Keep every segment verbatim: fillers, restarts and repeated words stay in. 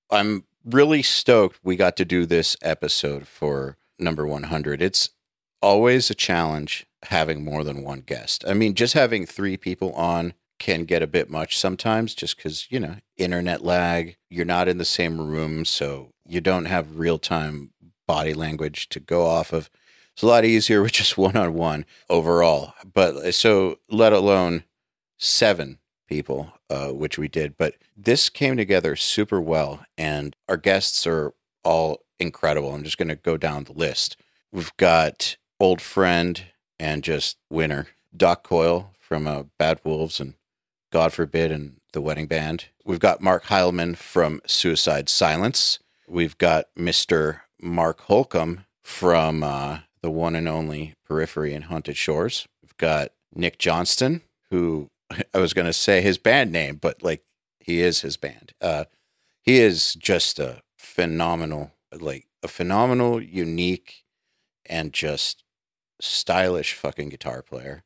I'm really stoked we got to do this episode for number one hundred. It's always a challenge having more than one guest. I mean, just having three people on can get a bit much sometimes just because, you know, internet lag, you're not in the same room, so you don't have real-time body language to go off of. It's a lot easier with just one-on-one overall. But so let alone seven people, uh, which we did. But this came together super well, and our guests are all incredible. I'm just going to go down the list. We've got old friend and just winner, Doc Coyle from uh, Bad Wolves and God Forbid and The Wedding Band. We've got Mark Heilman from Suicide Silence. We've got Mister Mark Holcomb from uh, the one and only Periphery and Haunted Shores. We've got Nick Johnston, who I was going to say his band name, but like he is his band. Uh, he is just a phenomenal, like a phenomenal, unique, and just stylish fucking guitar player.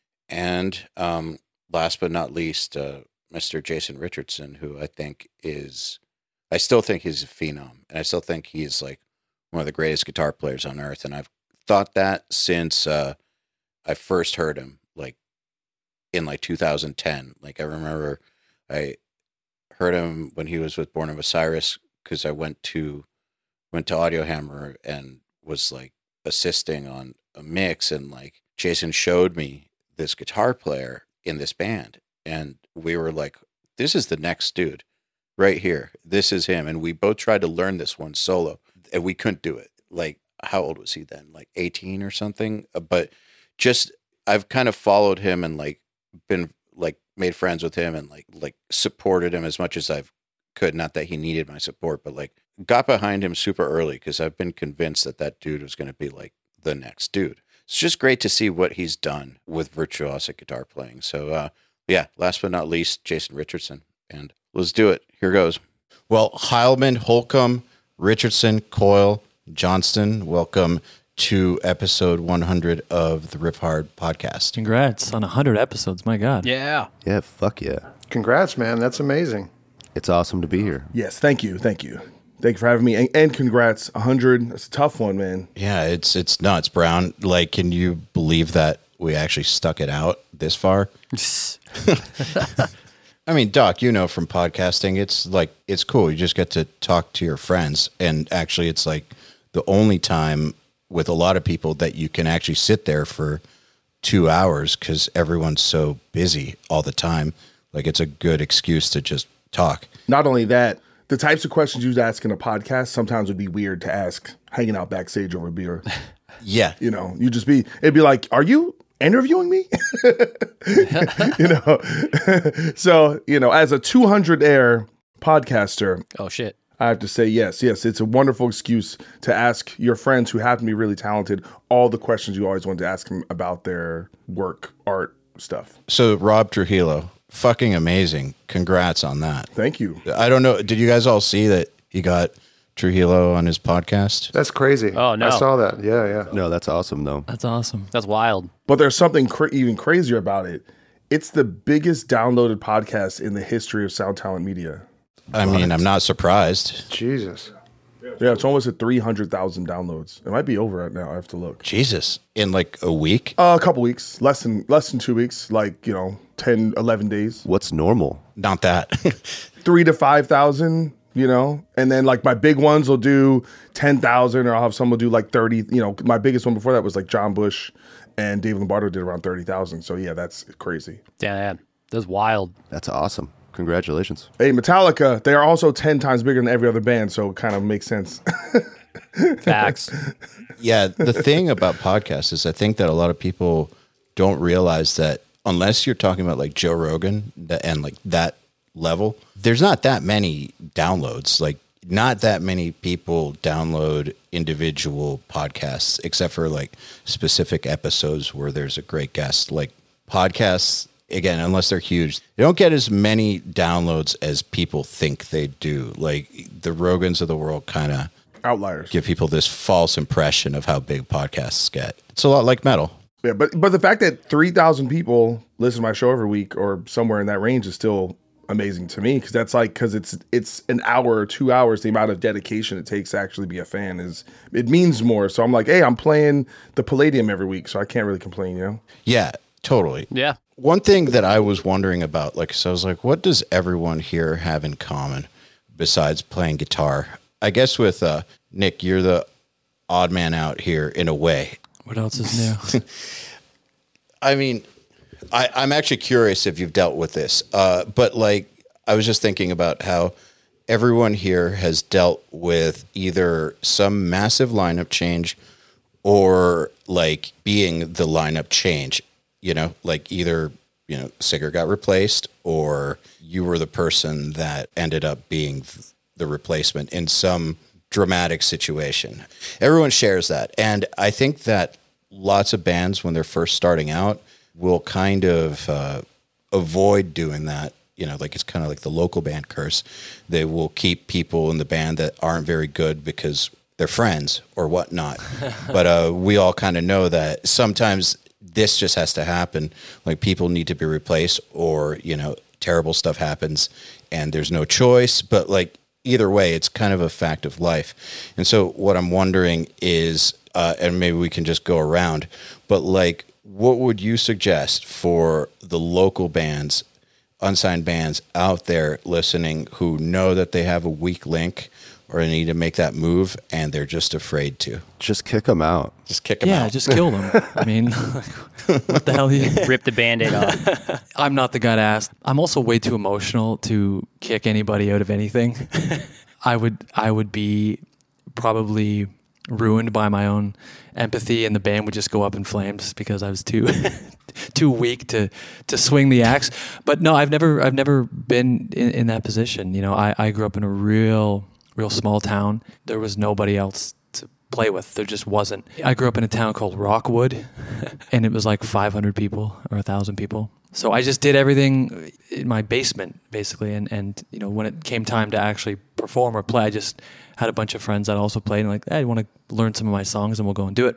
And um, last but not least, uh, Mister Jason Richardson, who I think is, I still think he's a phenom. And I still think he's like one of the greatest guitar players on earth. And I've thought that since uh, I first heard him, like in like two thousand ten. Like I remember I heard him when he was with Born of Osiris because I went to, went to Audio Hammer and was like assisting on a mix, and like Jason showed me this guitar player in this band, and we were like, this is the next dude right here. This is him. And we both tried to learn this one solo, and we couldn't do it. Like, how old was he then? Like eighteen or something? But just, I've kind of followed him and like been like made friends with him and like, like supported him as much as I've could. Not that he needed my support, but like got behind him super early because I've been convinced that that dude was going to be like the next dude. It's just great to see what he's done with virtuosic guitar playing. So, uh, yeah, last but not least, Jason Richardson. And let's do it. Here goes. Well, Heilman, Holcomb, Richardson, Coyle, Johnston, welcome to episode one hundred of the Riff Hard podcast. Congrats on one hundred episodes. My God. Yeah. Yeah, fuck yeah. Congrats, man. That's amazing. It's awesome to be here. Yes, thank you. Thank you. Thank you for having me. And, and congrats. one hundred. That's a tough one, man. Yeah, it's it's nuts, Brown. Like, can you believe that we actually stuck it out this far? I mean, Doc, you know from podcasting, it's like, it's cool. You just get to talk to your friends. And actually, it's like the only time with a lot of people that you can actually sit there for two hours because everyone's so busy all the time. Like, it's a good excuse to just talk. Not only that, the types of questions you'd ask in a podcast sometimes would be weird to ask hanging out backstage over beer. Yeah. You know, you just be, it'd be like, are you interviewing me? You know? So, you know, as a two hundred air podcaster. Oh, shit. I have to say, yes, yes. It's a wonderful excuse to ask your friends who happen to be really talented all the questions you always wanted to ask them about their work, art, stuff. So, Rob Trujillo, fucking amazing. Congrats on that. Thank you. I don't know. Did you guys all see that he got Trujillo on his podcast? That's crazy. Oh, no. I saw that. Yeah, yeah. No, that's awesome, though. That's awesome. That's wild. But there's something cra- even crazier about it. It's the biggest downloaded podcast in the history of Sound Talent Media. I mean, I'm not surprised. Jesus. Yeah, it's almost at three hundred thousand downloads. It might be over right now. I have to look. Jesus. In like a week? Uh, a couple weeks. Less than less than two weeks. Like, you know, ten, eleven days. What's normal? Not that. Three to five thousand, you know? And then like my big ones will do ten thousand, or I'll have some will do like thirty. You know, my biggest one before that was like John Bush and Dave Lombardo did around thirty thousand. So yeah, that's crazy. Yeah, yeah. That's wild. That's awesome. Congratulations. Hey, Metallica, they are also ten times bigger than every other band, so it kind of makes sense. Facts. Yeah, the thing about podcasts is I think that a lot of people don't realize that unless you're talking about like Joe Rogan and like that level, there's not that many downloads. Like, not that many people download individual podcasts except for like specific episodes where there's a great guest. Like, podcasts, again, unless they're huge, they don't get as many downloads as people think they do. Like, the Rogans of the world kind of Outliers. give people this false impression of how big podcasts get. It's a lot like metal. Yeah, but but the fact that three thousand people listen to my show every week or somewhere in that range is still amazing to me because that's like because it's it's an hour or two hours. The amount of dedication it takes to actually be a fan is it means more. So I'm like, hey, I'm playing the Palladium every week, so I can't really complain, you know? Yeah, totally. Yeah. One thing that I was wondering about, like, so I was like, what does everyone here have in common besides playing guitar? I guess with uh, Nick, you're the odd man out here in a way. What else is new? I mean, I, I'm actually curious if you've dealt with this, uh, but like, I was just thinking about how everyone here has dealt with either some massive lineup change or like being the lineup change, you know, like either, you know, Singer got replaced or you were the person that ended up being the replacement in some dramatic situation. Everyone shares that. And I think that lots of bands, when they're first starting out, will kind of uh, avoid doing that. You know, like it's kind of like the local band curse. They will keep people in the band that aren't very good because they're friends or whatnot. But uh, we all kind of know that sometimes this just has to happen. Like people need to be replaced or, you know, terrible stuff happens and there's no choice. But like either way, it's kind of a fact of life. And so what I'm wondering is, uh, and maybe we can just go around, but like, what would you suggest for the local bands, unsigned bands out there listening who know that they have a weak link or they need to make that move and they're just afraid to? Just kick them out. Just kick them Yeah, out. just kill them. I mean, what the hell? You, Rip the Band-Aid off. I'm not the guy to ask. I'm also way too emotional to kick anybody out of anything. I would I would be probably ruined by my own empathy, and the band would just go up in flames because I was too too weak to to swing the axe. But no, I've never I've never been in, in that position. You know, I, I grew up in a real real small town. There was nobody else to play with. There just wasn't. I grew up in a town called Rockwood, and it was like five hundred people or one thousand people. So I just did everything in my basement, basically. And, and, you know, when it came time to actually perform or play, I just had a bunch of friends that also played and like, hey, I want to learn some of my songs and we'll go and do it.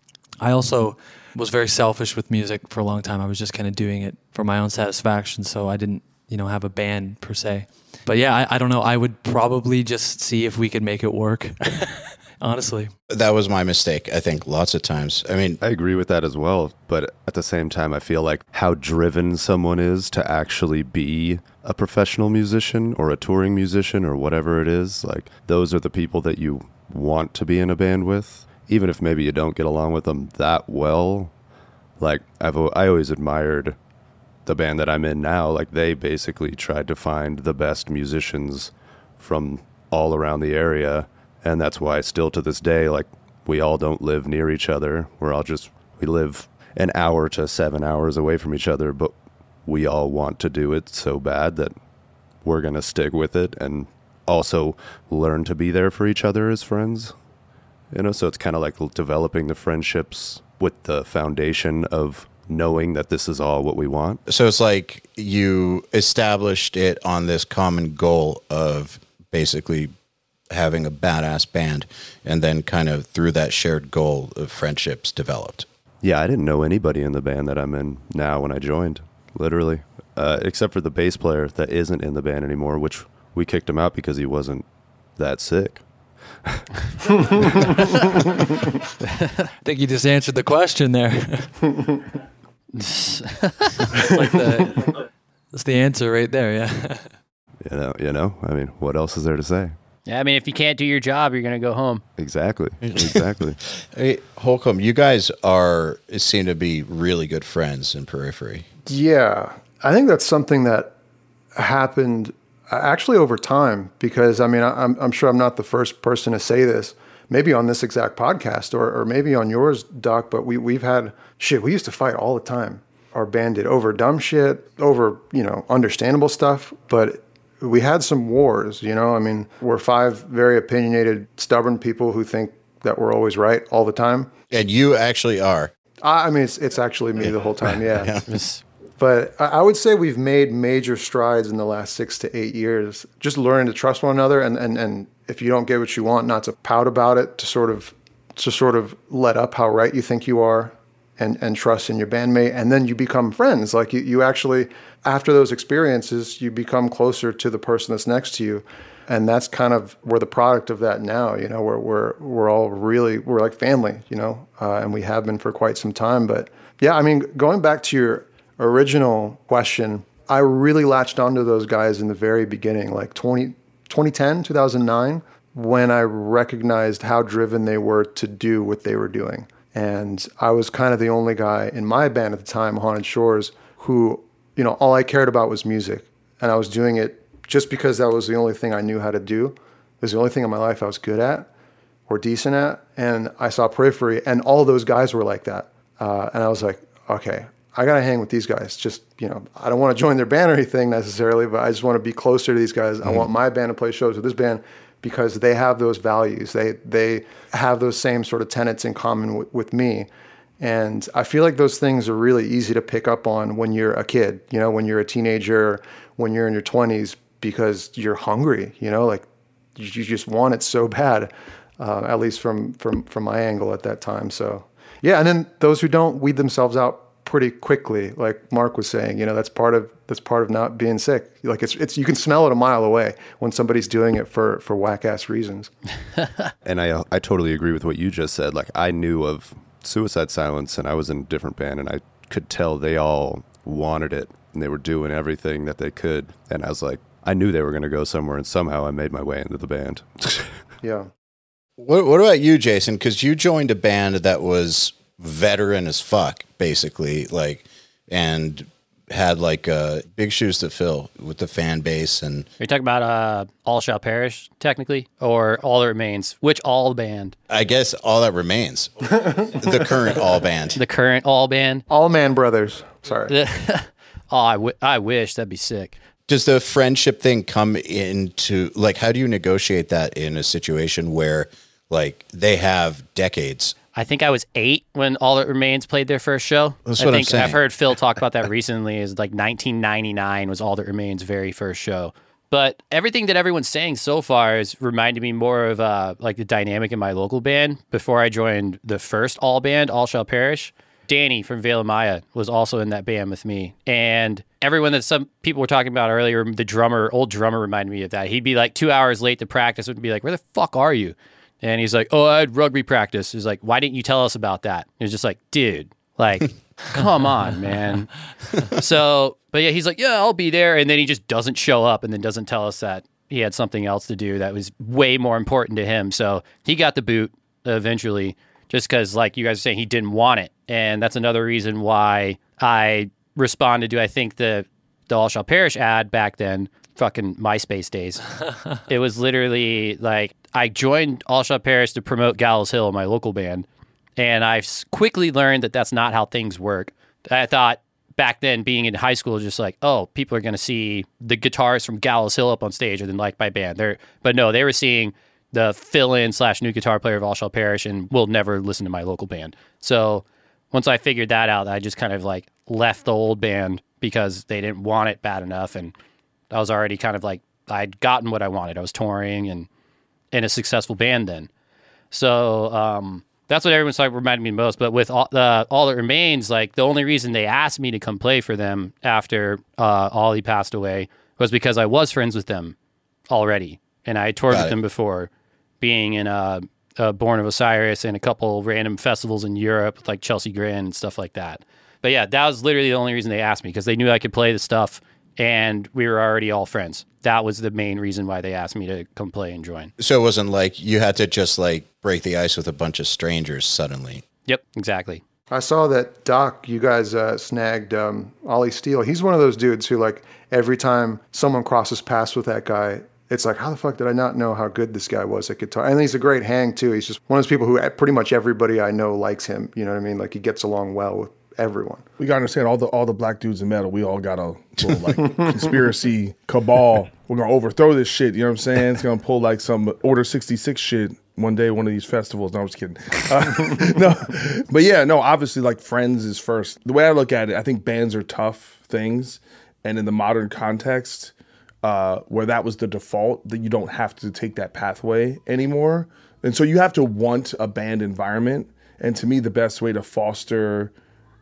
I also was very selfish with music for a long time. I was just kind of doing it for my own satisfaction. So I didn't, you know, have a band per se. But yeah, I, I don't know. I would probably just see if we could make it work. Honestly. That was my mistake, I think, lots of times. I mean, I agree with that as well. But at the same time, I feel like how driven someone is to actually be a professional musician or a touring musician or whatever it is, like those are the people that you want to be in a band with, even if maybe you don't get along with them that well. Like I've I always admired the band that I'm in now. Like they basically tried to find the best musicians from all around the area. And that's why still to this day, like we all don't live near each other. We're all just, we live an hour to seven hours away from each other, but we all want to do it so bad that we're going to stick with it and also learn to be there for each other as friends. You know, so it's kind of like developing the friendships with the foundation of knowing that this is all what we want. So it's like you established it on this common goal of basically having a badass band, and then kind of through that shared goal of friendships developed. Yeah, I didn't know anybody in the band that I'm in now when I joined, literally, uh, except for the bass player that isn't in the band anymore, which we kicked him out because he wasn't that sick. I think you just answered the question there. It's like the, that's the answer right there, yeah. You know, you know, I mean, what else is there to say? Yeah, I mean, if you can't do your job, you're going to go home. Exactly. Exactly. Hey, Holcomb, you guys are seem to be really good friends in Periphery. Yeah, I think that's something that happened actually over time because, I mean, I'm, I'm sure I'm not the first person to say this, maybe on this exact podcast or, or maybe on yours, Doc, but we, we've had, shit, we used to fight all the time. Our band did over dumb shit, over, you know, understandable stuff, but we had some wars, you know, I mean, we're five very opinionated, stubborn people who think that we're always right all the time. And you actually are. I, I mean, it's, it's actually me the whole time, yeah. Yeah. But I, I would say we've made major strides in the last six to eight years, just learning to trust one another. And, and, and if you don't get what you want, not to pout about it, to sort of, to sort of let up how right you think you are and, and trust in your bandmate. And then you become friends. Like you, you actually, after those experiences, you become closer to the person that's next to you. And that's kind of, we're the product of that now, you know, we're, we're, we're all really, we're like family, you know, uh, and we have been for quite some time. But yeah, I mean, going back to your original question, I really latched onto those guys in the very beginning, like twenty, twenty ten, two thousand nine, when I recognized how driven they were to do what they were doing. And I was kind of the only guy in my band at the time, Haunted Shores, who, you know, all I cared about was music. And I was doing it just because that was the only thing I knew how to do. It was the only thing in my life I was good at or decent at. And I saw Periphery, and all those guys were like that. Uh, and I was like, okay, I got to hang with these guys. Just, you know, I don't want to join their band or anything necessarily, but I just want to be closer to these guys. Mm-hmm. I want my band to play shows with this band because they have those values. They they have those same sort of tenets in common w- with me. And I feel like those things are really easy to pick up on when you're a kid, you know, when you're a teenager, when you're in your twenties, because you're hungry, you know, like you, you just want it so bad, uh, at least from, from, from my angle at that time. So, yeah. And then those who don't weed themselves out pretty quickly, like Mark was saying, you know, that's part of, that's part of not being sick. Like it's, it's, you can smell it a mile away when somebody's doing it for, for whack ass reasons. And I, I totally agree with what you just said. Like I knew of Suicide Silence and I was in a different band and I could tell they all wanted it and they were doing everything that they could. And I was like, I knew they were going to go somewhere, and somehow I made my way into the band. Yeah. What, what about you, Jason? Because you joined a band that was veteran as fuck, basically, like, and had like uh, big shoes to fill with the fan base. And Are you talking about uh, All Shall Perish, technically, or All That Remains? Which all band? I guess All That Remains, the current all band. The current all band. All Man Brothers. Sorry. oh, I, w- I wish that'd be sick. Does the friendship thing come into, like, how do you negotiate that in a situation where, like, they have decades? I think I was eight when All That Remains played their first show. That's I what I'm think saying. I've heard Phil talk about that recently. Is like nineteen ninety-nine was All That Remains' very first show. But everything that everyone's saying so far has reminded me more of uh, like the dynamic in my local band before I joined the first all band, All Shall Perish. Danny from Veil of Maya was also in that band with me. And everyone that some people were talking about earlier, the drummer, old drummer reminded me of that. He'd be like two hours late to practice and be like, where the fuck are you? And he's like, oh, I had rugby practice. He's like, why didn't you tell us about that? And it's just like, dude, like, come on, man. So, but yeah, he's like, yeah, I'll be there. And then he just doesn't show up and then doesn't tell us that he had something else to do that was way more important to him. So he got the boot eventually. Just because, like you guys are saying, he didn't want it. And that's another reason why I responded to, I think, the, the All Shall Perish ad back then, fucking MySpace days. It was literally like, I joined All Shall Perish to promote Gallows Hill, my local band. And I quickly learned that that's not how things work. I thought back then, being in high school, just like, oh, people are going to see the guitarists from Gallows Hill up on stage and then like my band. They're, but no, they were seeing the fill-in slash new guitar player of All Shall Perish and will never listen to my local band. So once I figured that out, I just kind of like left the old band because they didn't want it bad enough. And I was already kind of like, I'd gotten what I wanted. I was touring and in a successful band then. So um, that's what everyone's like reminded me most. But with all, uh, All That Remains, like the only reason they asked me to come play for them after uh, Ollie passed away was because I was friends with them already. And I toured Got with it. them before, being in uh, uh, Born of Osiris and a couple random festivals in Europe, like Chelsea Grin and stuff like that. But yeah, that was literally the only reason they asked me, because they knew I could play the stuff and we were already all friends. That was the main reason why they asked me to come play and join. So it wasn't like you had to just like break the ice with a bunch of strangers suddenly. Yep, exactly. I saw that Doc, you guys uh, snagged um, Ollie Steele. He's one of those dudes who, like, every time someone crosses paths with that guy, it's like, how the fuck did I not know how good this guy was at guitar? And he's a great hang, too. He's just one of those people who pretty much everybody I know likes him. You know what I mean? Like, he gets along well with everyone. We got to understand, all the all the black dudes in metal, we all got a little, like, conspiracy cabal. We're going to overthrow this shit, you know what I'm saying? It's going to pull, like, some Order sixty-six shit one day, one of these festivals. No, I'm just kidding. Uh, no, but yeah, no, obviously, like, friends is first. The way I look at it, I think bands are tough things. And in the modern context, uh, where that was the default, that you don't have to take that pathway anymore. And so you have to want a band environment. And to me, the best way to foster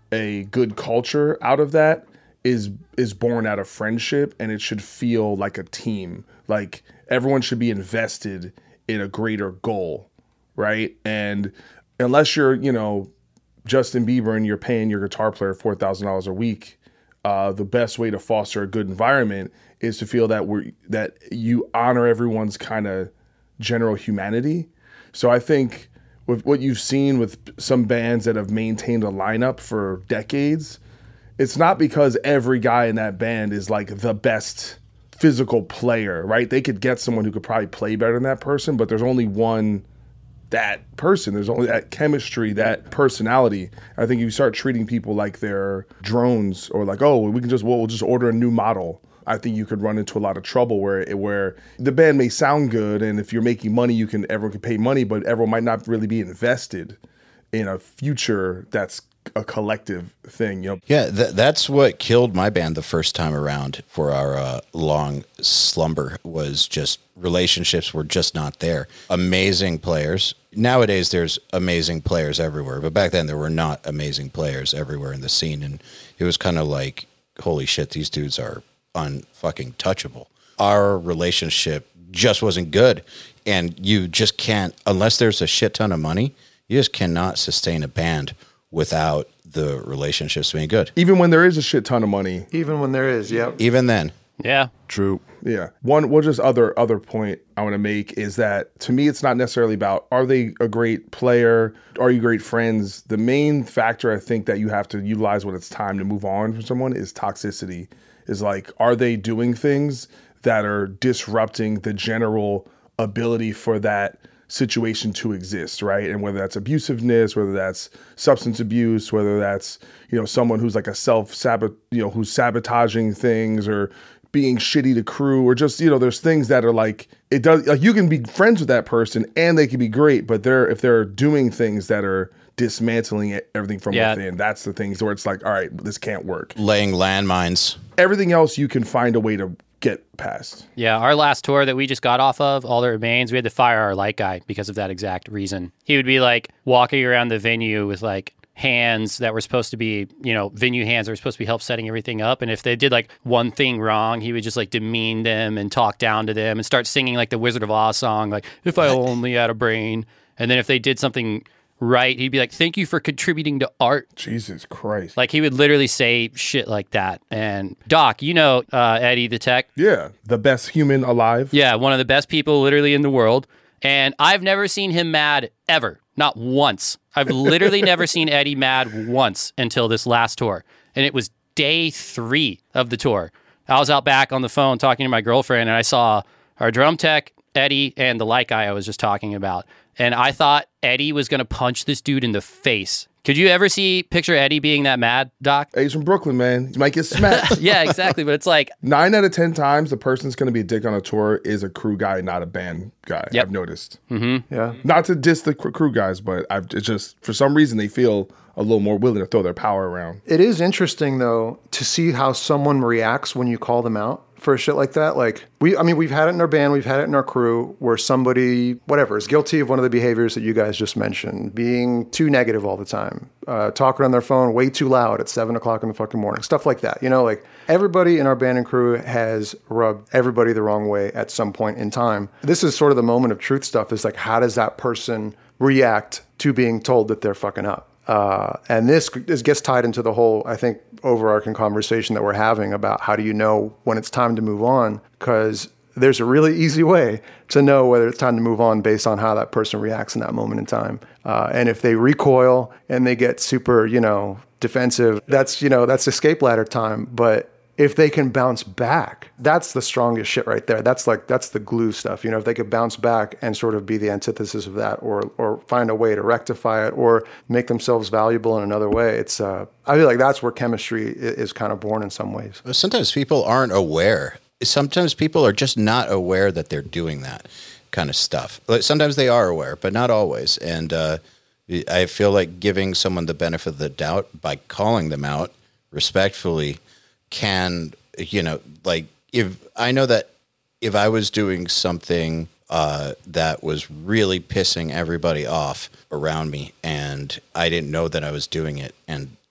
a good culture out of that is is born out of friendship, and it should feel like a team. Like everyone should be invested in a greater goal, right? And unless you're, you know, Justin Bieber and you're paying your guitar player four thousand dollars a week, uh, the best way to foster a good environment is to feel that we're that you honor everyone's kind of general humanity. So I think with what you've seen with some bands that have maintained a lineup for decades, it's not because every guy in that band is like the best physical player, right? They could get someone who could probably play better than that person, but there's only one that person. There's only that chemistry, that personality. I think if you start treating people like they're drones or like, oh, we can just, well, we'll just order a new model, I think you could run into a lot of trouble where where the band may sound good, and if you're making money, you can everyone can pay money, but everyone might not really be invested in a future that's a collective thing. You know? Yeah, th- that's what killed my band the first time around for our uh, long slumber, was just relationships were just not there. Amazing players. Nowadays, there's amazing players everywhere, but back then there were not amazing players everywhere in the scene, and it was kind of like, holy shit, these dudes are unfucking touchable. Our relationship just wasn't good, and you just can't, unless there's a shit ton of money, you just cannot sustain a band without the relationships being good. Even when there is a shit ton of money. Even when there is, yeah. Even then. Yeah. True. Yeah. One one just other other point I want to make is that to me it's not necessarily about are they a great player, are you great friends? The main factor I think that you have to utilize when it's time to move on from someone is toxicity. Is like, are they doing things that are disrupting the general ability for that situation to exist, right? And whether that's abusiveness, whether that's substance abuse, whether that's, you know, someone who's like a self-sabot, you know, who's sabotaging things or being shitty to crew, or just, you know, there's things that are like, it does, like you can be friends with that person and they can be great, but they're, if they're doing things that are dismantling everything from yeah. within, that's the things where it's like, all right, this can't work. Laying landmines. Everything else you can find a way to get past. Yeah, our last tour that we just got off of, All That Remains, we had to fire our light guy because of that exact reason. He would be like walking around the venue with like hands that were supposed to be, you know, venue hands that were supposed to be help setting everything up. And if they did like one thing wrong, he would just like demean them and talk down to them and start singing like the Wizard of Oz song, like, if I only had a brain. And then if they did something right, he'd be like, thank you for contributing to art. Jesus Christ. Like he would literally say shit like that. And Doc, you know uh, Eddie the tech. Yeah, the best human alive. Yeah, one of the best people literally in the world. And I've never seen him mad ever. Not once. I've literally never seen Eddie mad once until this last tour. And it was day three of the tour. I was out back on the phone talking to my girlfriend, and I saw our drum tech, Eddie, and the light guy I was just talking about. And I thought Eddie was going to punch this dude in the face. Could you ever see, picture Eddie being that mad, Doc? He's from Brooklyn, man. He might get smacked. Yeah, exactly. But it's like... Nine out of ten times, the person's going to be a dick on a tour is a crew guy, not a band guy. Yep. I've noticed. Mm-hmm. Yeah. Not to diss the cr- crew guys, but I've it's just, for some reason, they feel a little more willing to throw their power around. It is interesting, though, to see how someone reacts when you call them out for shit like that. Like, we, I mean, we've had it in our band, we've had it in our crew, where somebody, whatever, is guilty of one of the behaviors that you guys just mentioned, being too negative all the time, uh, talking on their phone way too loud at seven o'clock in the fucking morning, stuff like that. You know, like, everybody in our band and crew has rubbed everybody the wrong way at some point in time. This is sort of the moment of truth stuff, is like, how does that person react to being told that they're fucking up? Uh, and this, this gets tied into the whole, I think, overarching conversation that we're having about how do you know when it's time to move on? Because there's a really easy way to know whether it's time to move on based on how that person reacts in that moment in time. Uh, and if they recoil and they get super, you know, defensive, that's, you know, that's escape ladder time. But if they can bounce back, that's the strongest shit right there. That's like, that's the glue stuff. You know, if they could bounce back and sort of be the antithesis of that, or or find a way to rectify it, or make themselves valuable in another way, it's, uh, I feel like that's where chemistry is kind of born in some ways. Sometimes people aren't aware. Sometimes people are just not aware that they're doing that kind of stuff. Sometimes they are aware, but not always. And uh, I feel like giving someone the benefit of the doubt by calling them out respectfully can, you know, like, if I know that if I was doing something uh, that was really pissing everybody off around me and I didn't know that I was doing it, and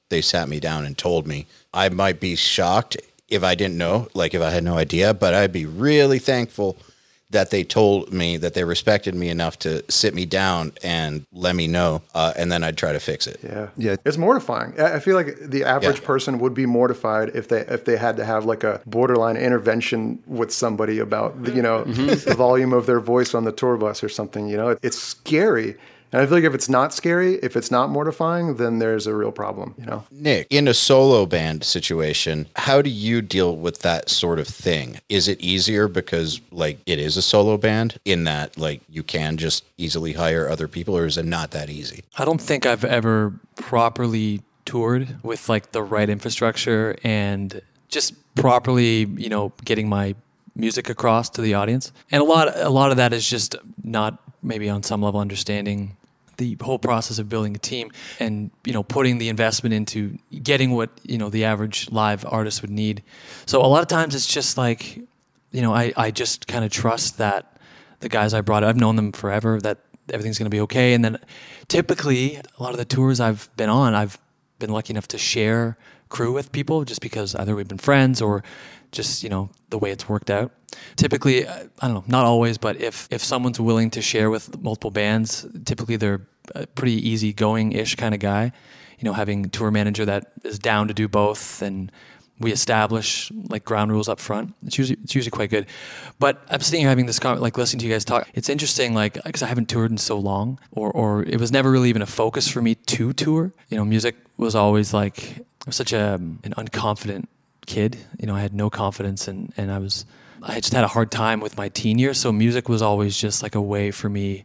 they sat me down and told me. I might be shocked if I didn't know, like if I had no idea, but I'd be really thankful that they told me, that they respected me enough to sit me down and let me know, uh, and then I'd try to fix it. Yeah, Yeah. it's mortifying. I I feel like the average Yeah. person would be mortified if they if they had to have like a borderline intervention with somebody about the, you know the volume of their voice on the tour bus or something. You know, it's scary. And I feel like if it's not scary, if it's not mortifying, then there's a real problem, you know? Nick, in a solo band situation, how do you deal with that sort of thing? Is it easier because, like, it is a solo band in that, like, you can just easily hire other people, or is it not that easy? I don't think I've ever properly toured with like the right infrastructure and just properly, you know, getting my music across to the audience. And a lot, a lot of that is just not maybe on some level understanding the whole process of building a team and, you know, putting the investment into getting what, you know, the average live artist would need. So a lot of times it's just like, you know, I, I just kind of trust that the guys I brought, I've known them forever, that everything's going to be okay. And then typically a lot of the tours I've been on, I've been lucky enough to share crew with people just because either we've been friends or just, you know, the way it's worked out. Typically, I don't know, not always, but if, if someone's willing to share with multiple bands, typically they're a pretty easygoing-ish kind of guy. You know, having a tour manager that is down to do both, and we establish like ground rules up front. It's usually it's usually quite good. But I'm sitting here having this con- like listening to you guys talk. It's interesting, like because I haven't toured in so long, or or it was never really even a focus for me to tour. You know, music was always like I was such a an unconfident kid. You know, I had no confidence, and and I was I just had a hard time with my teen years. So music was always just like a way for me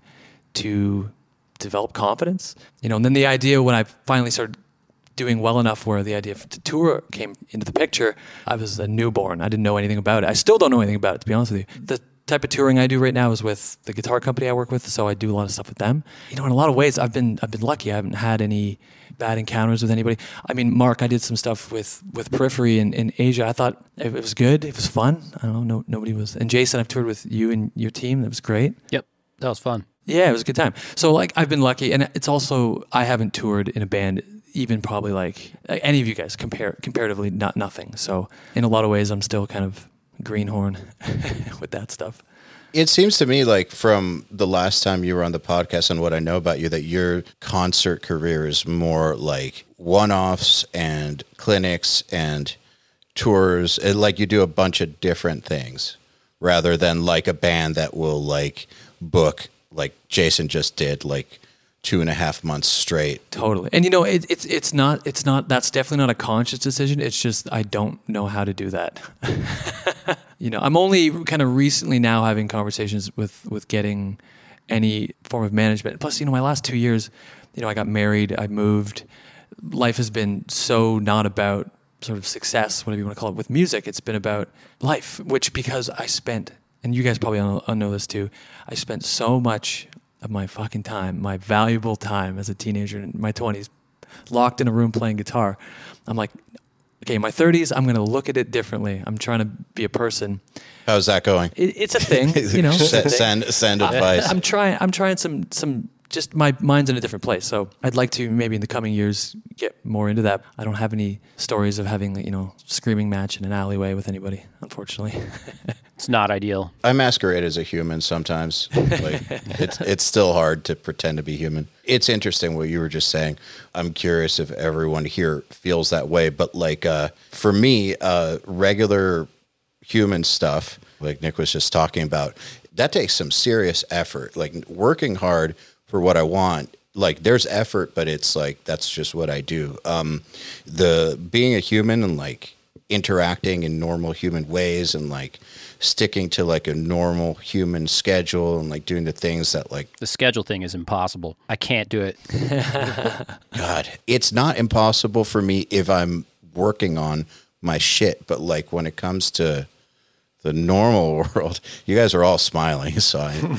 to develop confidence. You know, and then the idea when I finally started doing well enough where the idea to tour came into the picture, I was a newborn. I didn't know anything about it. I still don't know anything about it, to be honest with you. The type of touring I do right now is with the guitar company I work with, so I do a lot of stuff with them. You know, in a lot of ways, I've been I've been lucky. I haven't had any bad encounters with anybody. I mean, Mark, I did some stuff with, with Periphery in, in Asia. I thought it was good. It was fun. I don't know. No, nobody was. And Jason, I've toured with you and your team. That was great. Yep, that was fun. Yeah, it was a good time. So, like, I've been lucky. And it's also, I haven't toured in a band even probably like any of you guys compare comparatively not nothing. So in a lot of ways, I'm still kind of greenhorn with that stuff. It seems to me like from the last time you were on the podcast and what I know about you, that your concert career is more like one-offs and clinics and tours. And like you do a bunch of different things rather than like a band that will like book like Jason just did, like two and a half months straight. Totally. And you know, it, it's it's not it's not that's definitely not a conscious decision. It's just I don't know how to do that. You know, I'm only kind of recently now having conversations with with getting any form of management. Plus, you know, my last two years, you know, I got married, I moved. Life has been so not about sort of success, whatever you want to call it, with music. It's been about life, which because I spent, and you guys probably know, know this too, I spent so much of my fucking time, my valuable time as a teenager in my twenties, locked in a room playing guitar. I'm like, okay, in my thirties, I'm going to look at it differently. I'm trying to be a person. How's that going? It, it's a thing, you know. send, send, send advice. I, I'm trying. I'm trying some some. Just my mind's in a different place. So I'd like to maybe in the coming years get more into that. I don't have any stories of having, you know, screaming match in an alleyway with anybody, unfortunately. It's not ideal. I masquerade as a human sometimes. Like it's it's still hard to pretend to be human. It's interesting what you were just saying. I'm curious if everyone here feels that way. But like uh, for me, uh, regular human stuff, like Nick was just talking about, that takes some serious effort. Like working hard for what I want, like there's effort, but it's like that's just what I do. Um, the being a human and like interacting in normal human ways and like sticking to like a normal human schedule and like doing the things that like the schedule thing is impossible. I can't do it. God, it's not impossible for me if I'm working on my shit, but like when it comes to the normal world, you guys are all smiling, so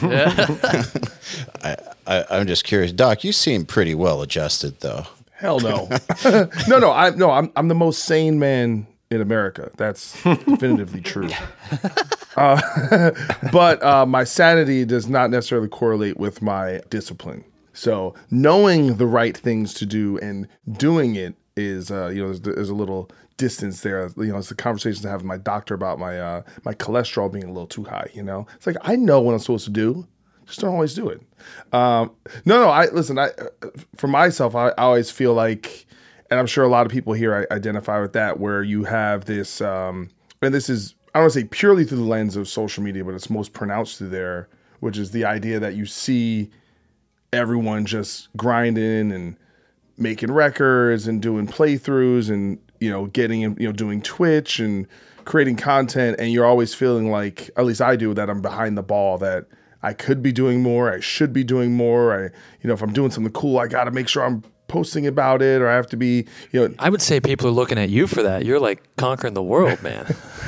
I, I, I, I'm just curious. Doc, you seem pretty well adjusted, though. Hell no, no, no. I no. I'm I'm the most sane man in America. That's definitively true. Uh, but uh, my sanity does not necessarily correlate with my discipline. So knowing the right things to do and doing it is, uh, you know, there's, there's a little distance there. You know, it's the conversations I have with my doctor about my uh, my cholesterol being a little too high. You know, it's like I know what I'm supposed to do, just don't always do it. Um, no, no. I listen. I for myself, I, I always feel like, and I'm sure a lot of people here I identify with that, where you have this, um, and this is I don't want to say purely through the lens of social media, but it's most pronounced through there, which is the idea that you see everyone just grinding and making records and doing playthroughs and, you know, getting, you know, doing Twitch and creating content. And you're always feeling like, at least I do, that I'm behind the ball, that I could be doing more. I should be doing more. I, you know, if I'm doing something cool, I got to make sure I'm posting about it, or I have to be, you know. I would say people are looking at you for that. You're like conquering the world, man.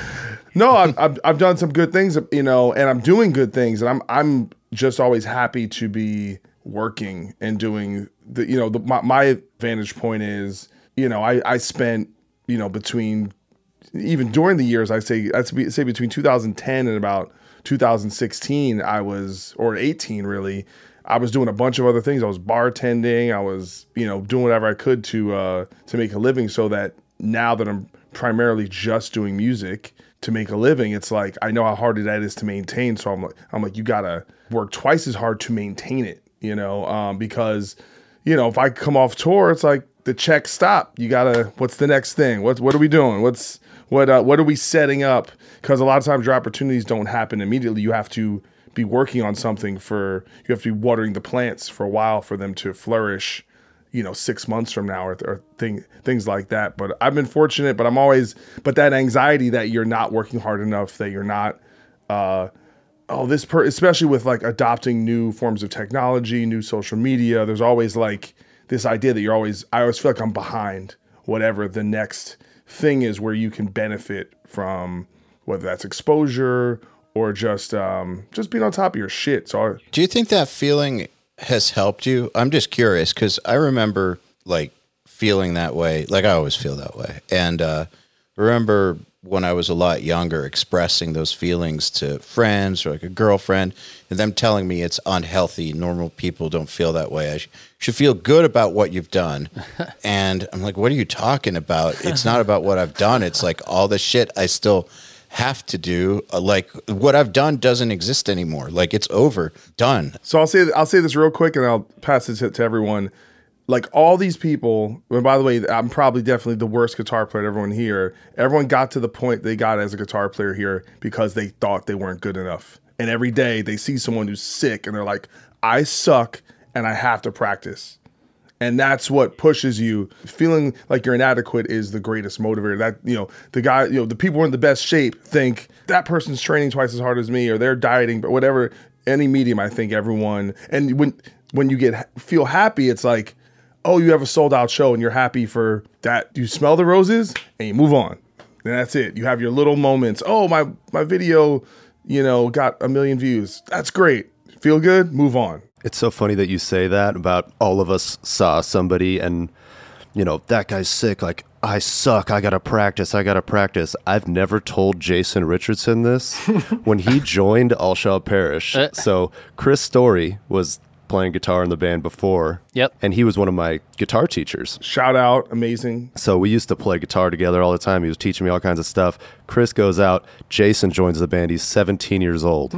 No, I've, I've I've done some good things, you know, and I'm doing good things, and I'm I'm just always happy to be working and doing the, you know, the, my, my vantage point is, you know, I, I spent, you know, between, even during the years, I say, I'd say between two thousand ten and about two thousand sixteen, I was, or eighteen really, I was doing a bunch of other things. I was bartending. I was, you know, doing whatever I could to, uh, to make a living, so that now that I'm primarily just doing music to make a living, it's like, I know how hard that is to maintain. So I'm like, I'm like, you gotta work twice as hard to maintain it. You know, um, because, you know, if I come off tour, it's like the checks stop. You gotta, what's the next thing? What what are we doing? What's what uh, what are we setting up? Because a lot of times your opportunities don't happen immediately. You have to be working on something for, you have to be watering the plants for a while for them to flourish, you know, six months from now, or, or thing, things like that. But I've been fortunate, but I'm always, but that anxiety that you're not working hard enough, that you're not, uh, oh, this per, especially with like adopting new forms of technology, new social media, there's always like this idea that you're always, I always feel like I'm behind whatever the next thing is where you can benefit from, whether that's exposure or just, um, just being on top of your shit. So do you think that feeling has helped you? I'm just curious, because I remember like feeling that way. Like I always feel that way. And, uh, remember when I was a lot younger, expressing those feelings to friends or like a girlfriend, and them telling me it's unhealthy. Normal people don't feel that way. I sh- should feel good about what you've done. And I'm like, what are you talking about? It's not about what I've done. It's like all the shit I still have to do. Like what I've done doesn't exist anymore. Like it's over, done. So I'll say, I'll say this real quick, and I'll pass it to, to everyone. Like all these people, and by the way, I'm probably definitely the worst guitar player to everyone here. Everyone got to the point they got as a guitar player here because they thought they weren't good enough. And every day they see someone who's sick and they're like, I suck and I have to practice. And that's what pushes you. Feeling like you're inadequate is the greatest motivator. That, you know, the guy, you know, the people in the best shape think that person's training twice as hard as me, or they're dieting, but whatever, any medium, I think everyone, and when, when you get, feel happy, it's like, oh, you have a sold out show and you're happy for that. You smell the roses and you move on. And that's it. You have your little moments. Oh, my, my video, you know, got a million views. That's great. Feel good, move on. It's so funny that you say that about all of us saw somebody and, you know, that guy's sick. Like, I suck. I got to practice. I got to practice. I've never told Jason Richardson this. When he joined All Shall Perish. Uh. So Chris Story was playing guitar in the band before. Yep. And he was one of my guitar teachers. Shout out. Amazing. So we used to play guitar together all the time. He was teaching me all kinds of stuff. Chris goes out. Jason joins the band. He's seventeen years old.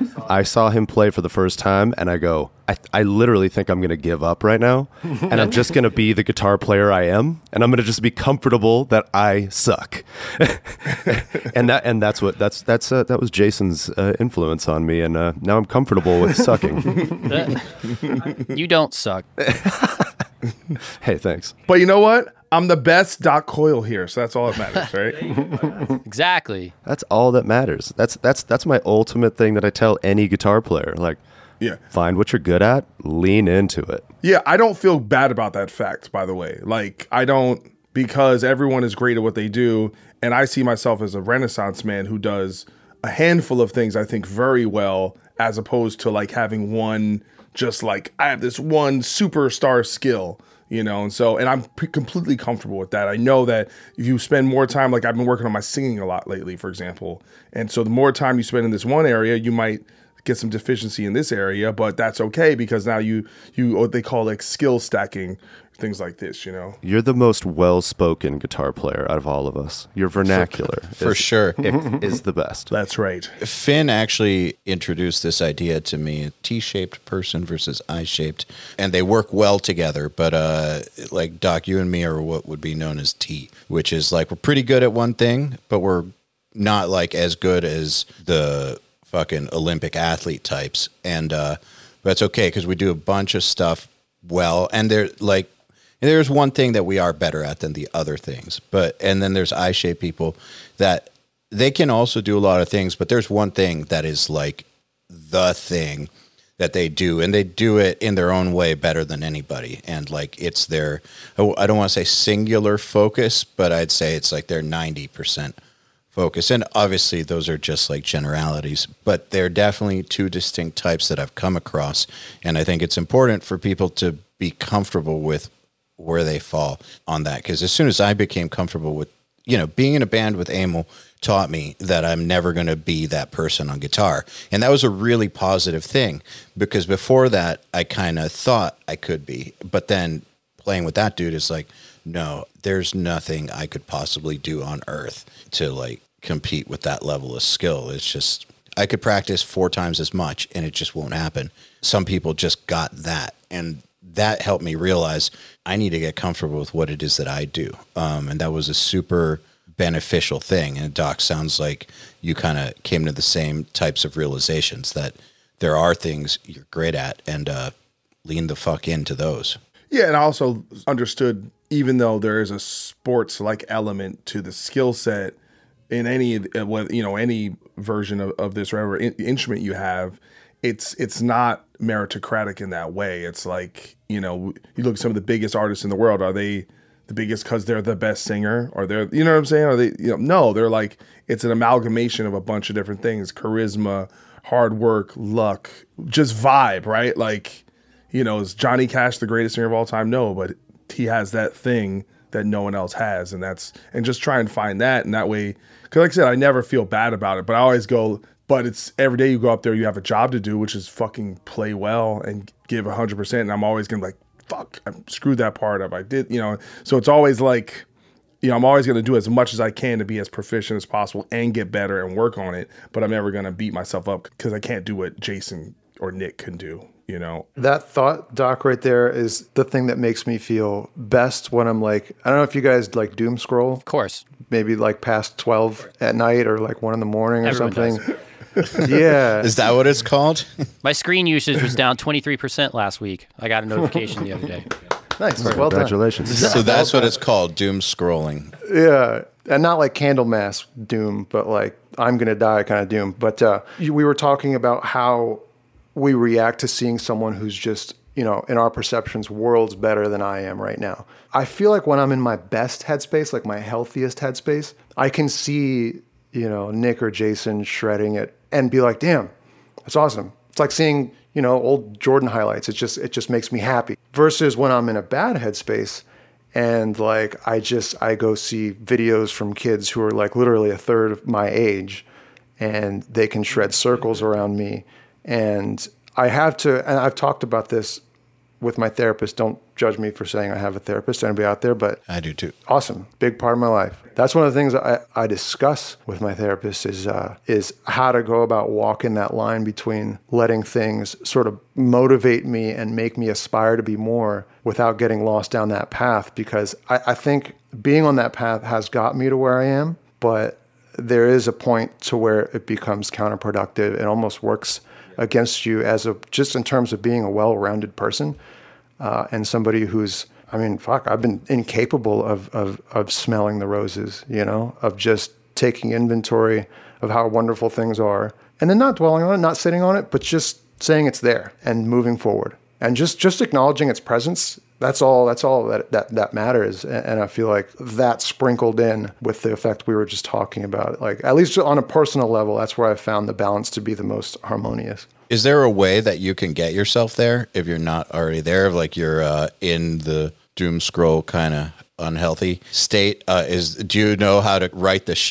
I saw him play for the first time and I go, I, I literally think I'm going to give up right now. And I'm just going to be the guitar player I am. And I'm going to just be comfortable that I suck. and that and that's what that's that's uh, that was Jason's uh, influence on me. And uh, now I'm comfortable with sucking. You don't suck. Hey, thanks. But you know what? I'm the best Doc Coyle here, so that's all that matters, right? Exactly. That's all that matters. That's that's that's my ultimate thing that I tell any guitar player. Like, yeah, find what you're good at, lean into it. Yeah, I don't feel bad about that fact, by the way. Like, I don't, because everyone is great at what they do, and I see myself as a Renaissance man who does a handful of things I think very well, as opposed to like having one, just like, I have this one superstar skill, you know? And so, and I'm p- completely comfortable with that. I know that if you spend more time, like I've been working on my singing a lot lately, for example. And so the more time you spend in this one area, you might get some deficiency in this area, but that's okay because now you you what they call like skill stacking, things like this, you know. You're the most well-spoken guitar player out of all of us. Your vernacular, For is, sure. is the best. That's right. Finn actually introduced this idea to me, a T-shaped person versus I-shaped, and they work well together, but uh, like Doc, you and me are what would be known as T, which is like we're pretty good at one thing, but we're not like as good as the fucking Olympic athlete types. And uh, that's okay because we do a bunch of stuff well, and they're like, there's one thing that we are better at than the other things, but and then there's I-shaped people that they can also do a lot of things, but there's one thing that is like the thing that they do, and they do it in their own way better than anybody. And like it's their, I don't want to say singular focus, but I'd say it's like their ninety percent focus. And obviously those are just like generalities, but they're definitely two distinct types that I've come across. And I think it's important for people to be comfortable with where they fall on that. Because as soon as I became comfortable with, you know, being in a band with Emil taught me that I'm never going to be that person on guitar. And that was a really positive thing because before that, I kind of thought I could be. But then playing with that dude is like, no, there's nothing I could possibly do on earth to like compete with that level of skill. It's just, I could practice four times as much and it just won't happen. Some people just got that. And that helped me realize I need to get comfortable with what it is that I do. Um, and that was a super beneficial thing. And Doc, sounds like you kind of came to the same types of realizations that there are things you're great at and uh, lean the fuck into those. Yeah, and I also understood, even though there is a sports-like element to the skill set in any, you know, any version of, of this, whatever instrument you have, it's it's not meritocratic in that way. It's like, you know, you look at some of the biggest artists in the world. Are they the biggest because they're the best singer? Or they're, you know what I'm saying? Are they, you know, no, they're like, it's an amalgamation of a bunch of different things: charisma, hard work, luck, just vibe, right? Like, you know, is Johnny Cash the greatest singer of all time? No, but he has that thing that no one else has, and that's, and just try and find that, and that way, because like I said, I never feel bad about it, but I always go, but it's every day you go up there, you have a job to do, which is fucking play well and give one hundred percent, and I'm always going to be like, fuck, I screwed that part up, I did, you know, so it's always like, you know, I'm always going to do as much as I can to be as proficient as possible and get better and work on it, but I'm never going to beat myself up because I can't do what Jason or Nick can do, you know. That thought, Doc, right there is the thing that makes me feel best when I'm like, I don't know if you guys like doom scroll. Of course. Maybe like past twelve at night or like one in the morning or Everyone something. Yeah. Is that what it's called? My screen usage was down twenty-three percent last week. I got a notification the other day. Nice. Well done. Congratulations. So that's what it's called, doom scrolling. Yeah. And not like Candlemass doom, but like I'm going to die kind of doom. But uh, we were talking about how we react to seeing someone who's just, you know, in our perceptions, worlds better than I am right now. I feel like when I'm in my best headspace, like my healthiest headspace, I can see, you know, Nick or Jason shredding it and be like, damn, that's awesome. It's like seeing, you know, old Jordan highlights. It just, it just makes me happy. Versus when I'm in a bad headspace and like, I just, I go see videos from kids who are like literally a third of my age and they can shred circles around me. And I have to, and I've talked about this with my therapist. Don't judge me for saying I have a therapist, anybody out there, but I do too. Awesome. Big part of my life. That's one of the things I, I discuss with my therapist is, uh, is how to go about walking that line between letting things sort of motivate me and make me aspire to be more without getting lost down that path. Because I, I think being on that path has got me to where I am, but there is a point to where it becomes counterproductive. It almost works against you as a, just in terms of being a well-rounded person uh, and somebody who's, I mean, fuck, I've been incapable of, of, of smelling the roses, you know, of just taking inventory of how wonderful things are and then not dwelling on it, not sitting on it, but just saying it's there and moving forward and just, just acknowledging its presence. That's all, that's all that, that, that matters. And, and I feel like that sprinkled in with the effect we were just talking about, like at least on a personal level, that's where I found the balance to be the most harmonious. Is there a way that you can get yourself there if you're not already there? Like you're uh, in the doom scroll kind of unhealthy state. Uh, is do you know how to right the ship?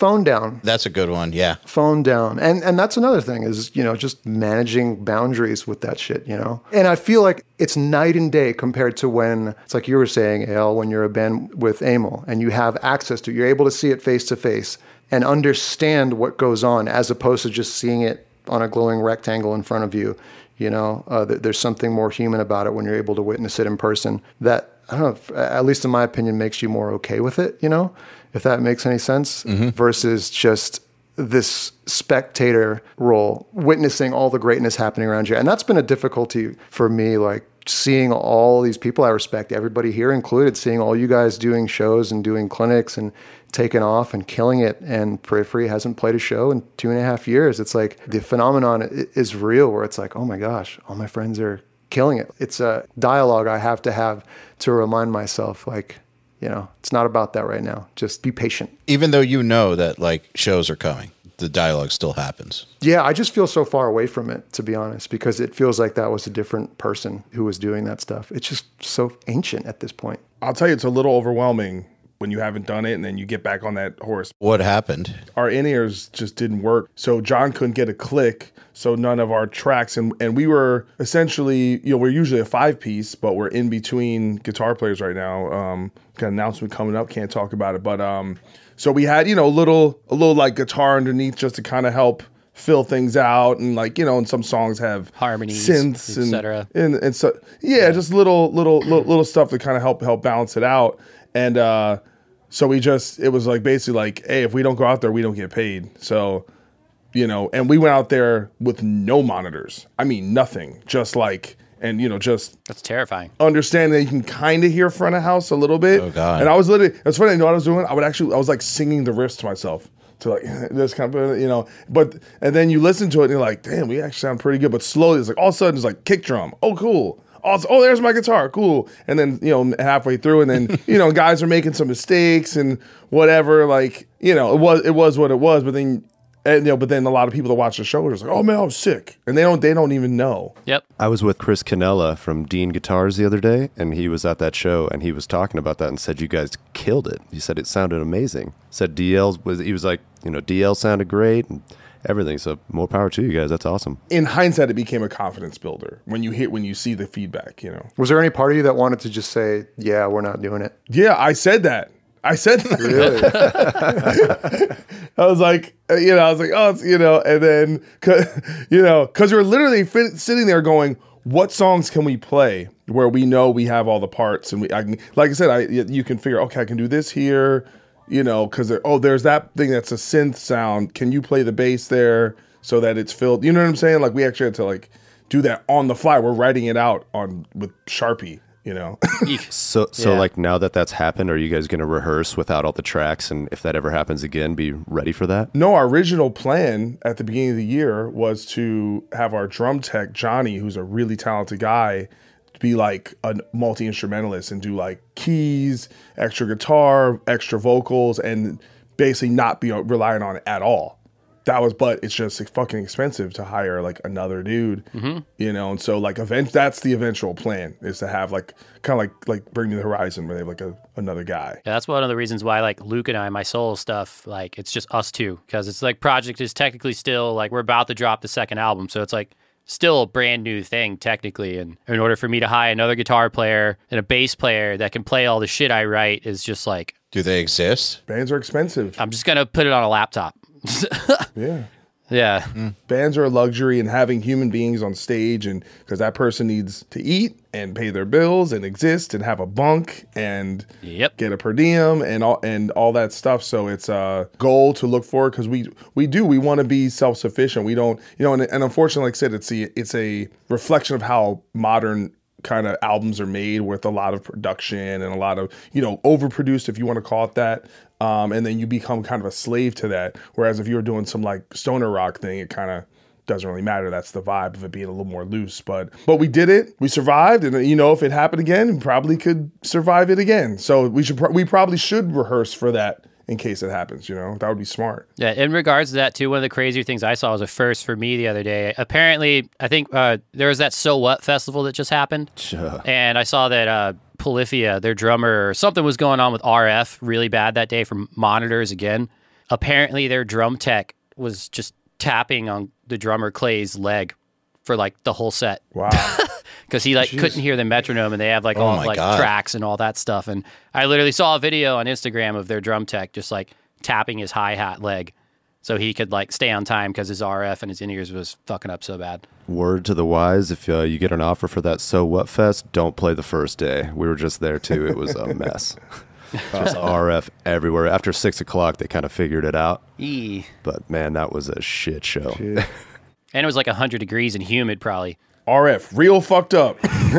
phone down. That's a good one. Yeah. Phone down. And and that's another thing is, you know, just managing boundaries with that shit, you know? And I feel like it's night and day compared to when, it's like you were saying, Al, when you're a band with Amyl and you have access to it, you're able to see it face to face and understand what goes on as opposed to just seeing it on a glowing rectangle in front of you. You know, uh, th- there's something more human about it when you're able to witness it in person that, I don't know, if, at least in my opinion, makes you more okay with it, you know, if that makes any sense, mm-hmm. versus just this spectator role, witnessing all the greatness happening around you. And that's been a difficulty for me, like seeing all these people I respect, everybody here included, seeing all you guys doing shows and doing clinics and taking off and killing it. And Periphery hasn't played a show in two and a half years. It's like the phenomenon is real where it's like, oh my gosh, all my friends are killing it. It's a dialogue I have to have to remind myself, like, you know, it's not about that right now. Just be patient. Even though you know that like shows are coming, the dialogue still happens. Yeah, I just feel so far away from it, to be honest, because it feels like that was a different person who was doing that stuff. It's just so ancient at this point. I'll tell you, it's a little overwhelming when you haven't done it and then you get back on that horse. What happened? Our in-ears just didn't work. So John couldn't get a click, so none of our tracks. And, and we were essentially, you know, we're usually a five-piece, but we're in between guitar players right now. Um, got an announcement coming up, can't talk about it. But um, so we had, you know, a little, a little like guitar underneath just to kind of help fill things out, and like, you know, and some songs have harmonies, synths, et cetera. And, and and so yeah, yeah. just little little little, little stuff to kind of help help balance it out. And uh, so we just, it was like basically like, hey, if we don't go out there, we don't get paid. So, you know, and we went out there with no monitors. I mean, nothing. Just like, and you know, just that's terrifying. Understand that you can kind of hear front of house a little bit. Oh God! And I was literally, it's funny. You know what I was doing? I would actually, I was like singing the riffs to myself. To like this kind of, you know, but and then you listen to it and you're like, damn, we actually sound pretty good. But slowly, it's like all of a sudden it's like kick drum. Oh, cool. Also, oh, there's my guitar. Cool. And then, you know, halfway through, and then, you know, guys are making some mistakes and whatever. Like, you know, it was it was what it was. But then, and, you know, but then a lot of people that watch the show are just like, oh man, I was sick, and they don't they don't even know. Yep. I was with Chris Canella from Dean Guitars the other day, and he was at that show, and he was talking about that and said you guys killed it. He said it sounded amazing. Said D L was he was like, you know, D L sounded great and everything. So more power to you guys. That's awesome. In hindsight, it became a confidence builder when you hit when you see the feedback. You know, was there any part of you that wanted to just say, yeah, we're not doing it? Yeah, I said that. I said that. Really? I was like, you know, I was like, oh, it's, you know, and then, you know, because we're literally fit, sitting there going, what songs can we play where we know we have all the parts, and we, I can, like I said, I you can figure, okay, I can do this here, you know, because oh, there's that thing that's a synth sound. Can you play the bass there so that it's filled? You know what I'm saying? Like we actually had to like do that on the fly. We're writing it out on with Sharpie. You know, so so Yeah. like now that that's happened, are you guys going to rehearse without all the tracks? And if that ever happens again, be ready for that? No, our original plan at the beginning of the year was to have our drum tech, Johnny, who's a really talented guy, be like a multi-instrumentalist and do like keys, extra guitar, extra vocals, and basically not be relying on it at all. That was, but it's just fucking expensive to hire like another dude, mm-hmm. you know. And so like event, that's the eventual plan, is to have like kind of like like Bring Me the Horizon, where they have like a, another guy. Yeah, that's one of the reasons why like Luke and I, my solo stuff, like it's just us two, because it's like project is technically still like we're about to drop the second album, so it's like still a brand new thing technically. And in order for me to hire another guitar player and a bass player that can play all the shit I write is just like, Do they exist? Bands are expensive. I'm just gonna put it on a laptop. Yeah. Yeah. Mm. Bands are a luxury, and having human beings on stage, and because that person needs to eat and pay their bills and exist and have a bunk and Yep. get a per diem and all and all that stuff. So it's a goal to look for, because we we do we want to be self sufficient. We don't, you know, and, and unfortunately, like I said, it's a it's a reflection of how modern kind of albums are made, with a lot of production and a lot of, you know, overproduced, if you want to call it that. Um, and then you become kind of a slave to that. Whereas if you were doing some like stoner rock thing, it kind of doesn't really matter. That's the vibe of it being a little more loose. But but we did it. We survived, and you know, if it happened again, we probably could survive it again. So we should pro- we probably should rehearse for that in case it happens. You know, that would be smart. Yeah, in regards to that too, one of the crazier things I saw was a first for me the other day. Apparently, I think uh, there was that So What festival that just happened, Sure. and I saw that uh, Polyphia, their drummer, something was going on with R F really bad that day from monitors again. apparently their drum tech was just tapping on the drummer Clay's leg for like the whole set. Wow. Because he like Jeez. couldn't hear the metronome, and they have like Oh all my like God. tracks and all that stuff. And I literally saw a video on Instagram of their drum tech just like tapping his hi-hat leg so he could like stay on time because his R F and his in-ears was fucking up so bad. Word to the wise, if uh, you get an offer for that So What Fest, don't play the first day. We were just there too. It was a mess. Just R F everywhere. After six o'clock, they kind of figured it out. Eee. But man, that was a shit show. Shit. And it was like one hundred degrees and humid probably. R F, real fucked up.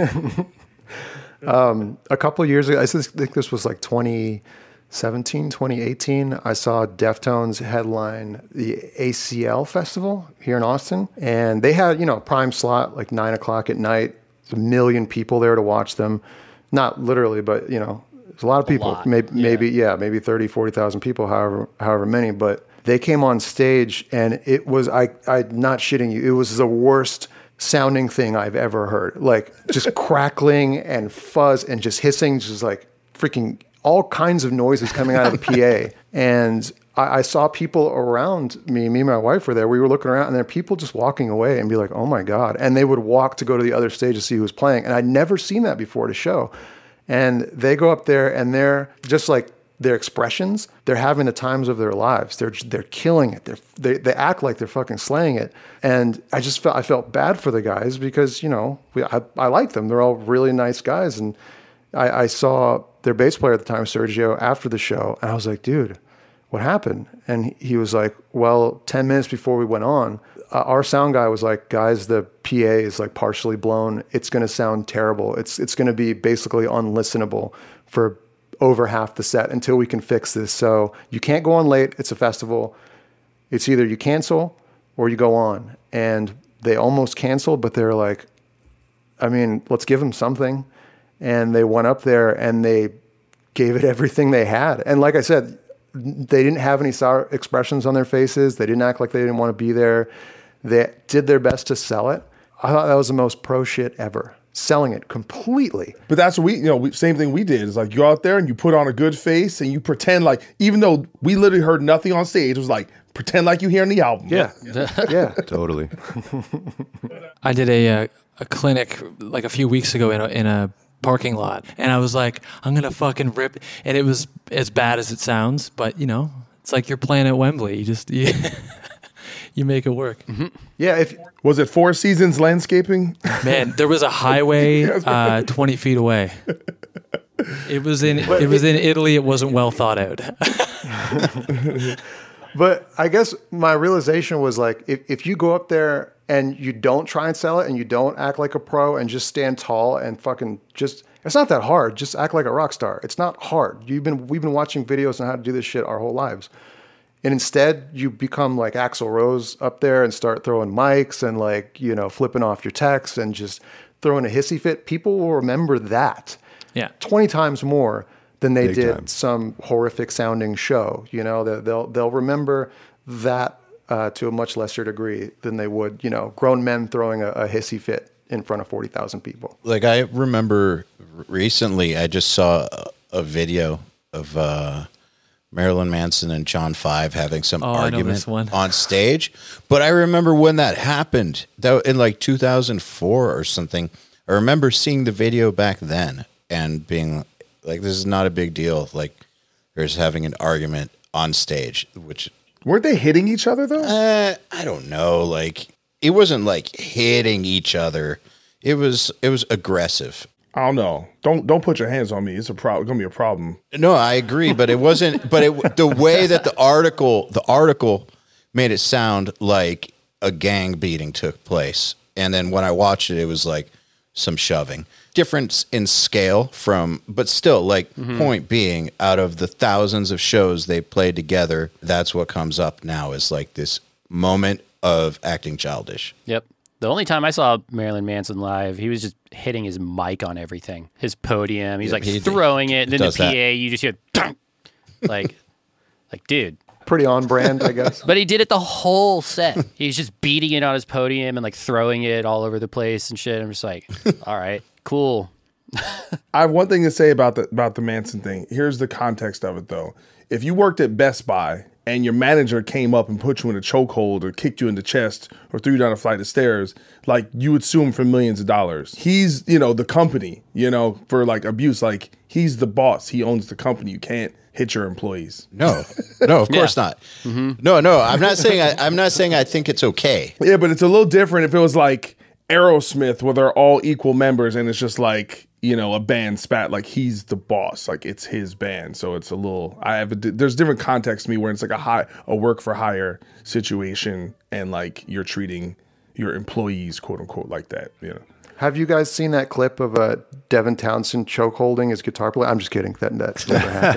A couple of years ago, I think this was like twenty seventeen, twenty eighteen, I saw Deftones headline the A C L Festival here in Austin. And they had, you know, prime slot, like nine o'clock at night. There's a million people there to watch them. Not literally, but, you know, there's a lot of people. lot, Maybe, yeah. maybe, yeah, maybe thirty, forty thousand people, however, however many. But they came on stage and it was, I, I'm not shitting you, it was the worst sounding thing I've ever heard. Like just crackling and fuzz and just hissing, just like freaking all kinds of noises coming out of the P A. And I, I saw people around me, me and my wife were there. We were looking around and there were people just walking away and be like, oh my God. And they would walk to go to the other stage to see who was playing. And I'd never seen that before at a show. And they go up there and they're just like, their expressions, they're having the times of their lives. They're they're killing it. They're, they they act like they're fucking slaying it. And I just felt I felt bad for the guys because, you know, we, I I like them. They're all really nice guys. And I, I saw their bass player at the time, Sergio, after the show, and I was like, dude, what happened? And he was like, well, ten minutes before we went on, uh, our sound guy was like, guys, the P A is like partially blown. It's going to sound terrible. It's it's going to be basically unlistenable for over half the set until we can fix this. So you can't go on late. It's a festival. It's either you cancel or you go on. And they almost canceled, but they're like, I mean, let's give them something. And they went up there and they gave it everything they had. And like I said, they didn't have any sour expressions on their faces. They didn't act like they didn't want to be there. They did their best to sell it. I thought that was the most pro shit ever. Selling it completely. But that's what we, you know, we, same thing we did. Is like you go out there and you put on a good face and you pretend like, even though we literally heard nothing on stage, it was like, pretend like you hearing the album. Yeah. Yeah. Totally. I did a, a a clinic like a few weeks ago in a, in a parking lot, and I was like, I'm gonna fucking rip, and it was as bad as it sounds, but you know, it's like you're playing at Wembley. You just you, you make it work. Mm-hmm. Yeah. If Was it Four Seasons Landscaping? Man, there was a highway uh, twenty feet away. It was in it was in Italy. It wasn't well thought out. But I guess my realization was like, if, if you go up there and you don't try and sell it and you don't act like a pro and just stand tall and fucking just, it's not that hard. Just act like a rock star. It's not hard. You've been, we've been watching videos on how to do this shit our whole lives. And instead you become like Axl Rose up there and start throwing mics and like, you know, flipping off your techs and just throwing a hissy fit. People will remember that Yeah. twenty times more than they Big did time. some horrific sounding show. You know, They- they'll they'll remember that uh, to a much lesser degree than they would, you know, grown men throwing a, a hissy fit in front of forty thousand people. Like I remember recently, I just saw a, a video of uh, Marilyn Manson and John Five having some Oh, I know argument this one. on stage. But I remember when that happened, that in like two thousand four or something. I remember seeing the video back then and being like, "This is not a big deal." Like, they're just having an argument on stage, which Weren't they hitting each other though? uh, I don't know. Like, it wasn't like hitting each other. It was it was aggressive. I don't know. Don't don't put your hands on me. It's a problem. Gonna be a problem. No, I agree, but it wasn't. But it, the way that the article, the article, made it sound like a gang beating took place, and then when I watched it, it was like some shoving. Difference in scale from, but still, like point being, out of the thousands of shows they played together, that's what comes up now is like this moment of acting childish. Yep. The only time I saw Marilyn Manson live, he was just hitting his mic on everything. His podium. He's Yeah, like he- throwing it. And then the does P that. A, you just hear thunk. like, like, dude. Pretty on brand, I guess. But he did it the whole set. He's just beating it on his podium and like throwing it all over the place and shit. I'm just like, all right, cool. I have one thing to say about the about the Manson thing. Here's the context of it though. If you worked at Best Buy and your manager came up and put you in a chokehold or kicked you in the chest or threw you down a flight of stairs, like you would sue him for millions of dollars. He's, you know, the company, you know, for like abuse. Like he's the boss. He owns the company. You can't hit your employees. No, no, of course Yeah. not. Mm-hmm. No, no, I'm not saying I, I'm not saying I think it's okay. Yeah, but it's a little different if it was like Aerosmith where they're all equal members and it's just like, you know, a band spat, like he's the boss, like it's his band. So it's a little, I have a, there's different context to me where it's like a high, a work for hire situation and like you're treating your employees, quote unquote, like that, you know. Have you guys seen that clip of uh, Devin Townsend choke holding his guitar player? I'm just kidding. That, that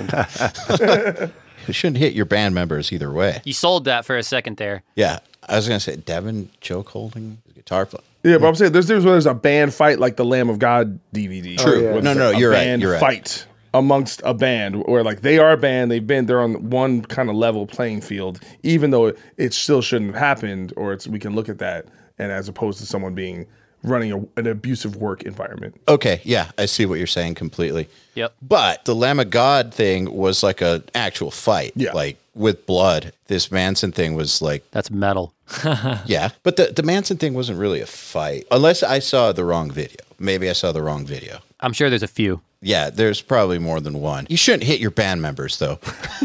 never happened. You shouldn't hit your band members either way. You sold that for a second there. Yeah, I was gonna say Devin choke holding his guitar player. Yeah, but I'm saying there's difference when there's a band fight like the Lamb of God D V D. True. yeah. Where No, it's no, like a you're right, band you're right. Fight amongst a band where like they are a band, they've been they're on one kind of level playing field, even though it, it still shouldn't have happened, or it's we can look at that and as opposed to someone being running a, an abusive work environment. Okay, yeah, I see what you're saying completely. Yep. But the Lamb of God thing was like a actual fight, Yeah. like with blood. This Manson thing was like, That's metal. yeah, but the the Manson thing wasn't really a fight, unless I saw the wrong video. Maybe I saw the wrong video. I'm sure there's a few. Yeah, there's probably more than one. You shouldn't hit your band members, though.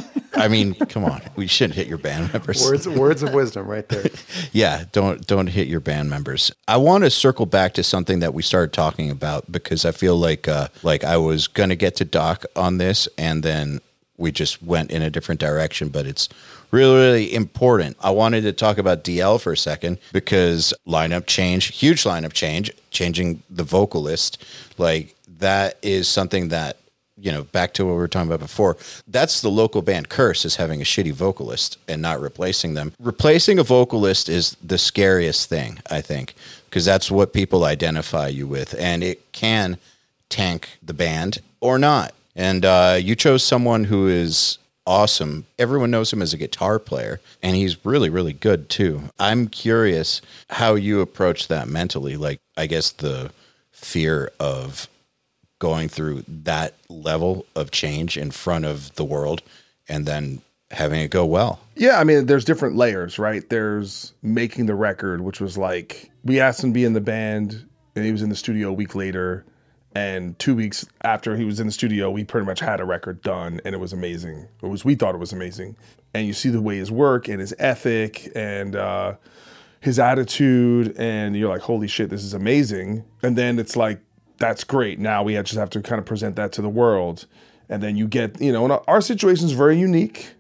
I mean, come on, we shouldn't hit your band members. words, words of wisdom right there. Yeah, don't don't hit your band members. I want to circle back to something that we started talking about because I feel like uh, like I was gonna get to Doc on this, and then we just went in a different direction. But it's really really important. I wanted to talk about D L for a second because lineup change, huge lineup change, changing the vocalist, like that is something that. You know, back to what we were talking about before, that's the local band curse, is having a shitty vocalist and not replacing them. Replacing a vocalist is the scariest thing, I think, because that's what people identify you with, and it can tank the band or not. And uh, you chose someone who is awesome. Everyone knows him as a guitar player, and he's really, really good too. I'm curious how you approach that mentally. Like, I guess the fear of going through that level of change in front of the world and then having it go well. Yeah, I mean, there's different layers, right? There's making the record, which was like, we asked him to be in the band, and he was in the studio a week later, and two weeks after he was in the studio, we pretty much had a record done, and it was amazing. It was, we thought it was amazing. And you see the way his work and his ethic and uh, his attitude, and you're like, holy shit, this is amazing. And then it's like, that's great. Now we just have to kind of present that to the world. And then you get, you know, and our situation is very unique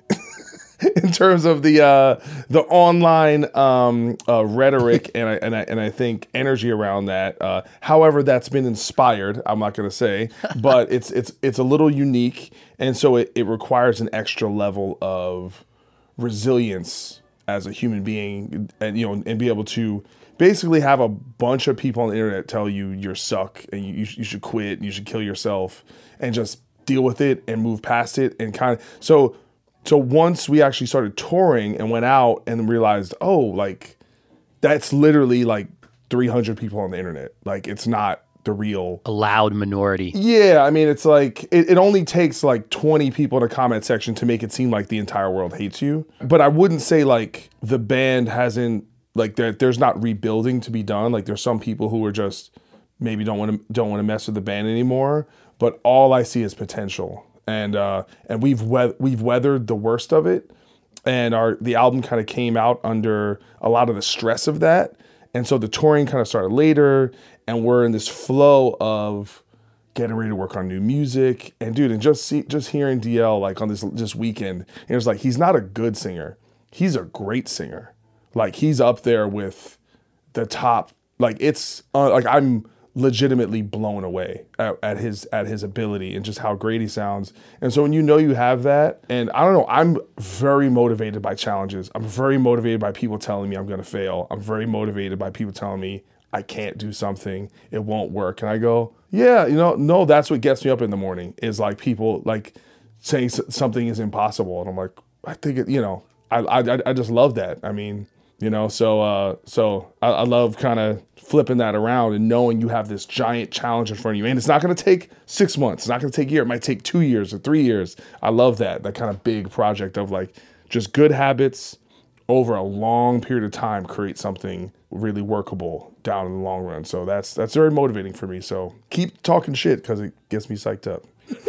in terms of the uh, the online um, uh, rhetoric and I, and I and I think energy around that. Uh, however, that's been inspired. I'm not going to say, but it's it's it's a little unique, and so it, it requires an extra level of resilience as a human being, and you know, and be able to basically have a bunch of people on the internet tell you you're suck and you, you should quit and you should kill yourself and just deal with it and move past it and kind of so so once we actually started touring and went out and realized, oh, like that's literally like three hundred people on the internet. Like it's not the real A loud minority. yeah, I mean, it's like, it, it only takes like twenty people in a comment section to make it seem like the entire world hates you. But I wouldn't say like the band hasn't, like there, there's not rebuilding to be done. Like there's some people who are just maybe don't want to don't want to mess with the band anymore. But all I see is potential, and uh, and we've we- we've weathered the worst of it, and our the album kind of came out under a lot of the stress of that, and so the touring kind of started later, and we're in this flow of getting ready to work on new music, and dude, and just see just hearing D L like on this this weekend, and it was like he's not a good singer, he's a great singer. Like he's up there with the top. Like it's uh, like I'm legitimately blown away at, at his at his ability and just how great he sounds. And so when you know you have that, and I don't know, I'm very motivated by challenges. I'm very motivated by people telling me I'm going to fail. I'm very motivated by people telling me I can't do something, it won't work. And I go, yeah, you know, no, that's what gets me up in the morning is like people like saying something is impossible, and I'm like, I think it, you know, I I I just love that. I mean. You know, so uh, so I, I love kind of flipping that around and knowing you have this giant challenge in front of you. And it's not going to take six months. It's not going to take a year. It might take two years or three years. I love that, that kind of big project of like just good habits over a long period of time create something really workable down in the long run. So that's that's very motivating for me. So keep talking shit because it gets me psyched up.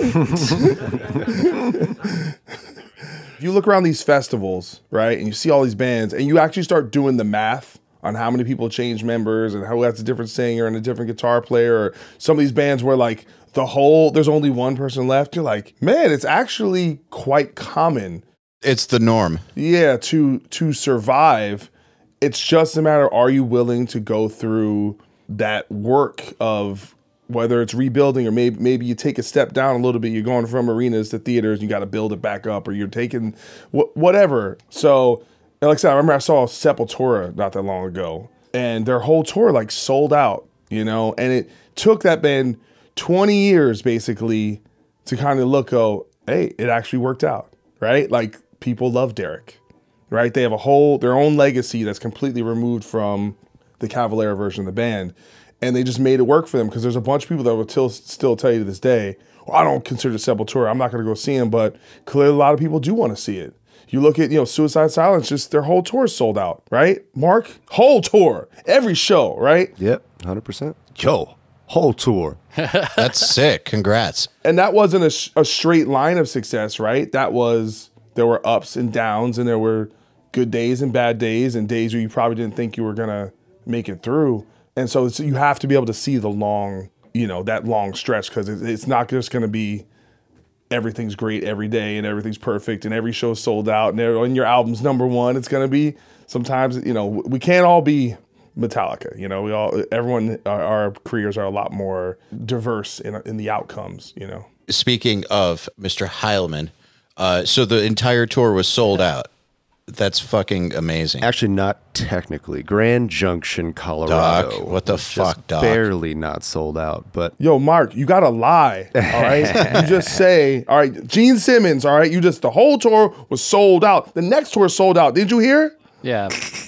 You look around these festivals, right, and you see all these bands, and you actually start doing the math on how many people change members and how that's a different singer and a different guitar player, or some of these bands where like the whole, there's only one person left. You're like, man, it's actually quite common. It's the norm. Yeah, to to survive. It's just a matter, are you willing to go through that work of whether it's rebuilding or maybe maybe you take a step down a little bit. You're going from arenas to theaters, you got to build it back up, or you're taking wh- whatever. So, like I said, I remember I saw Sepultura not that long ago, and their whole tour like sold out, you know, and it took that band twenty years basically to kind of look, go, hey, it actually worked out, right? Like people love Derek, right? They have a whole, their own legacy that's completely removed from the Cavalera version of the band. And they just made it work for them, because there's a bunch of people that will till, still tell you to this day, well, I don't consider Sepultura, I'm not going to go see them, but clearly a lot of people do want to see it. You look at, you know, Suicide Silence, just their whole tour sold out, right? Mark? Whole tour. Every show, right? Yep, one hundred percent. Yo, whole tour. That's sick. Congrats. And that wasn't a, a straight line of success, right? That was, there were ups and downs, and there were good days and bad days, and days where you probably didn't think you were going to make it through. And so it's, you have to be able to see the long, you know, that long stretch, because it, it's not just going to be everything's great every day and everything's perfect and every show's sold out and, and your album's number one. It's going to be sometimes, you know, we can't all be Metallica. You know, we all, everyone, our, our careers are a lot more diverse in in the outcomes, you know. Speaking of Mister Heilman, uh, so the entire tour was sold out. That's fucking amazing. Actually, not technically. Grand Junction, Colorado. Doc, what the was fuck, just Doc? Barely not sold out, but Yo, Mark, you gotta lie, all right? You just say, all right, Gene Simmons, all right? You just, the whole tour was sold out. The next tour sold out. Did you hear? Yeah.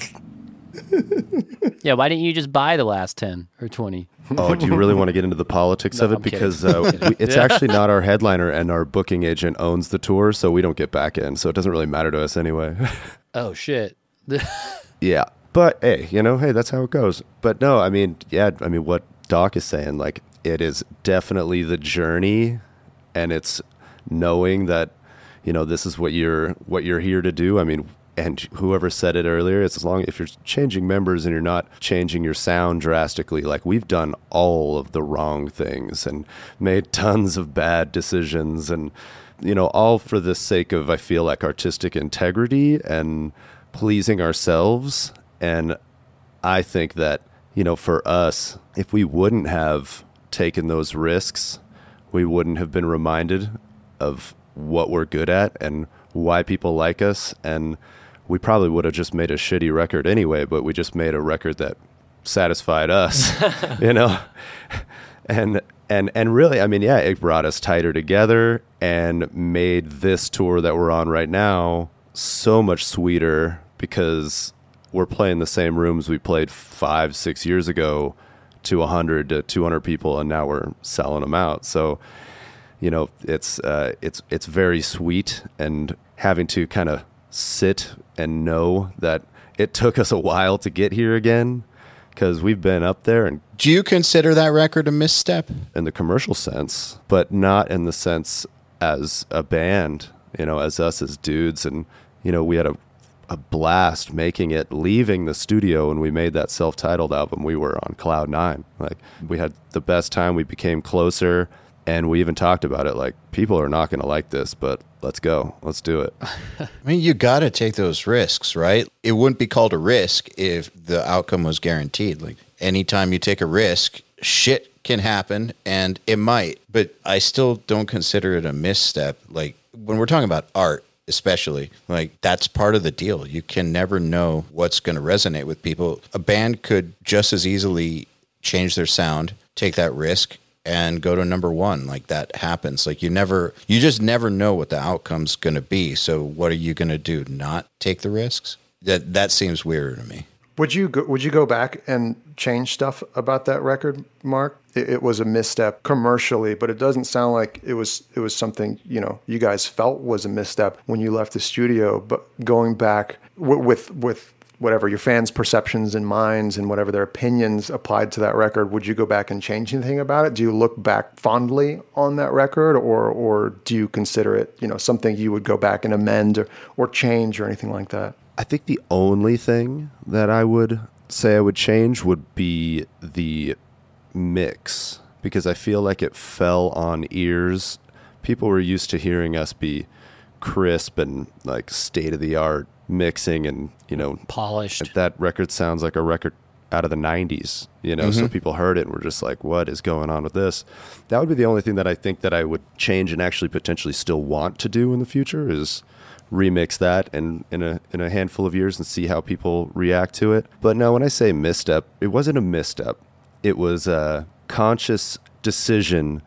Yeah, why didn't you just buy the last ten or twenty? oh, do you really want to get into the politics No, of it? I'm kidding. Because uh, we, it's actually not our headliner, and our booking agent owns the tour, so we don't get back in. So it doesn't really matter to us anyway. Oh, shit. Yeah. But hey, you know, hey, that's how it goes. But no, I mean, yeah, I mean, what Doc is saying, like, it is definitely the journey, and it's knowing that, you know, this is what you're what you're here to do. I mean, and whoever said it earlier, it's as long if you're changing members and you're not changing your sound drastically, like we've done all of the wrong things and made tons of bad decisions, and, you know, all for the sake of, I feel like, artistic integrity and pleasing ourselves. And I think that, you know, for us, if we wouldn't have taken those risks, we wouldn't have been reminded of what we're good at and why people like us. And we probably would have just made a shitty record anyway, but we just made a record that satisfied us, you know? And, and, and really, I mean, yeah, it brought us tighter together and made this tour that we're on right now so much sweeter, because we're playing the same rooms we played five, six years ago to one hundred to two hundred people, and now we're selling them out. So, you know, it's uh, it's it's very sweet, and having to kind of sit and know that it took us a while to get here again, because we've been up there and Do you consider that record a misstep? in the commercial sense, but not in the sense as a band, you know, as us as dudes. And, you know, we had a, a blast making it, leaving the studio when we made that self-titled album. We were on cloud nine. Like, we had the best time. We became closer, and we even talked about it. Like, people are not going to like this, but let's go. Let's do it. I mean, you got to take those risks, right? It wouldn't be called a risk if the outcome was guaranteed. Like, anytime you take a risk, shit can happen, and it might, but I still don't consider it a misstep. Like, when we're talking about art, especially, like, that's part of the deal. You can never know what's going to resonate with people. A band could just as easily change their sound, take that risk, and go to number one. Like, that happens. Like, you never, you just never know what the outcome's going to be. So what are you going to do? Not take the risks? That that seems weirder to me. Would you go, would you go back and change stuff about that record, Mark? It, it was a misstep commercially, but it doesn't sound like it was it was something, you know, you guys felt was a misstep when you left the studio. But going back w- with with whatever your fans' perceptions and minds and whatever their opinions applied to that record, would you go back and change anything about it? Do you look back fondly on that record, or or do you consider it, you know, something you would go back and amend or, or change or anything like that? I think the only thing that I would say I would change would be the mix, because I feel like it fell on ears. People were used to hearing us be crisp and like state of the art mixing, and, you know, Polished. that record sounds like a record out of the nineties, you know, so people heard it and were just like, what is going on with this? That would be the only thing that I think that I would change and actually potentially still want to do in the future, is remix that and in a in a handful of years and see how people react to it. But no, when I say misstep, it wasn't a misstep. It was a conscious decision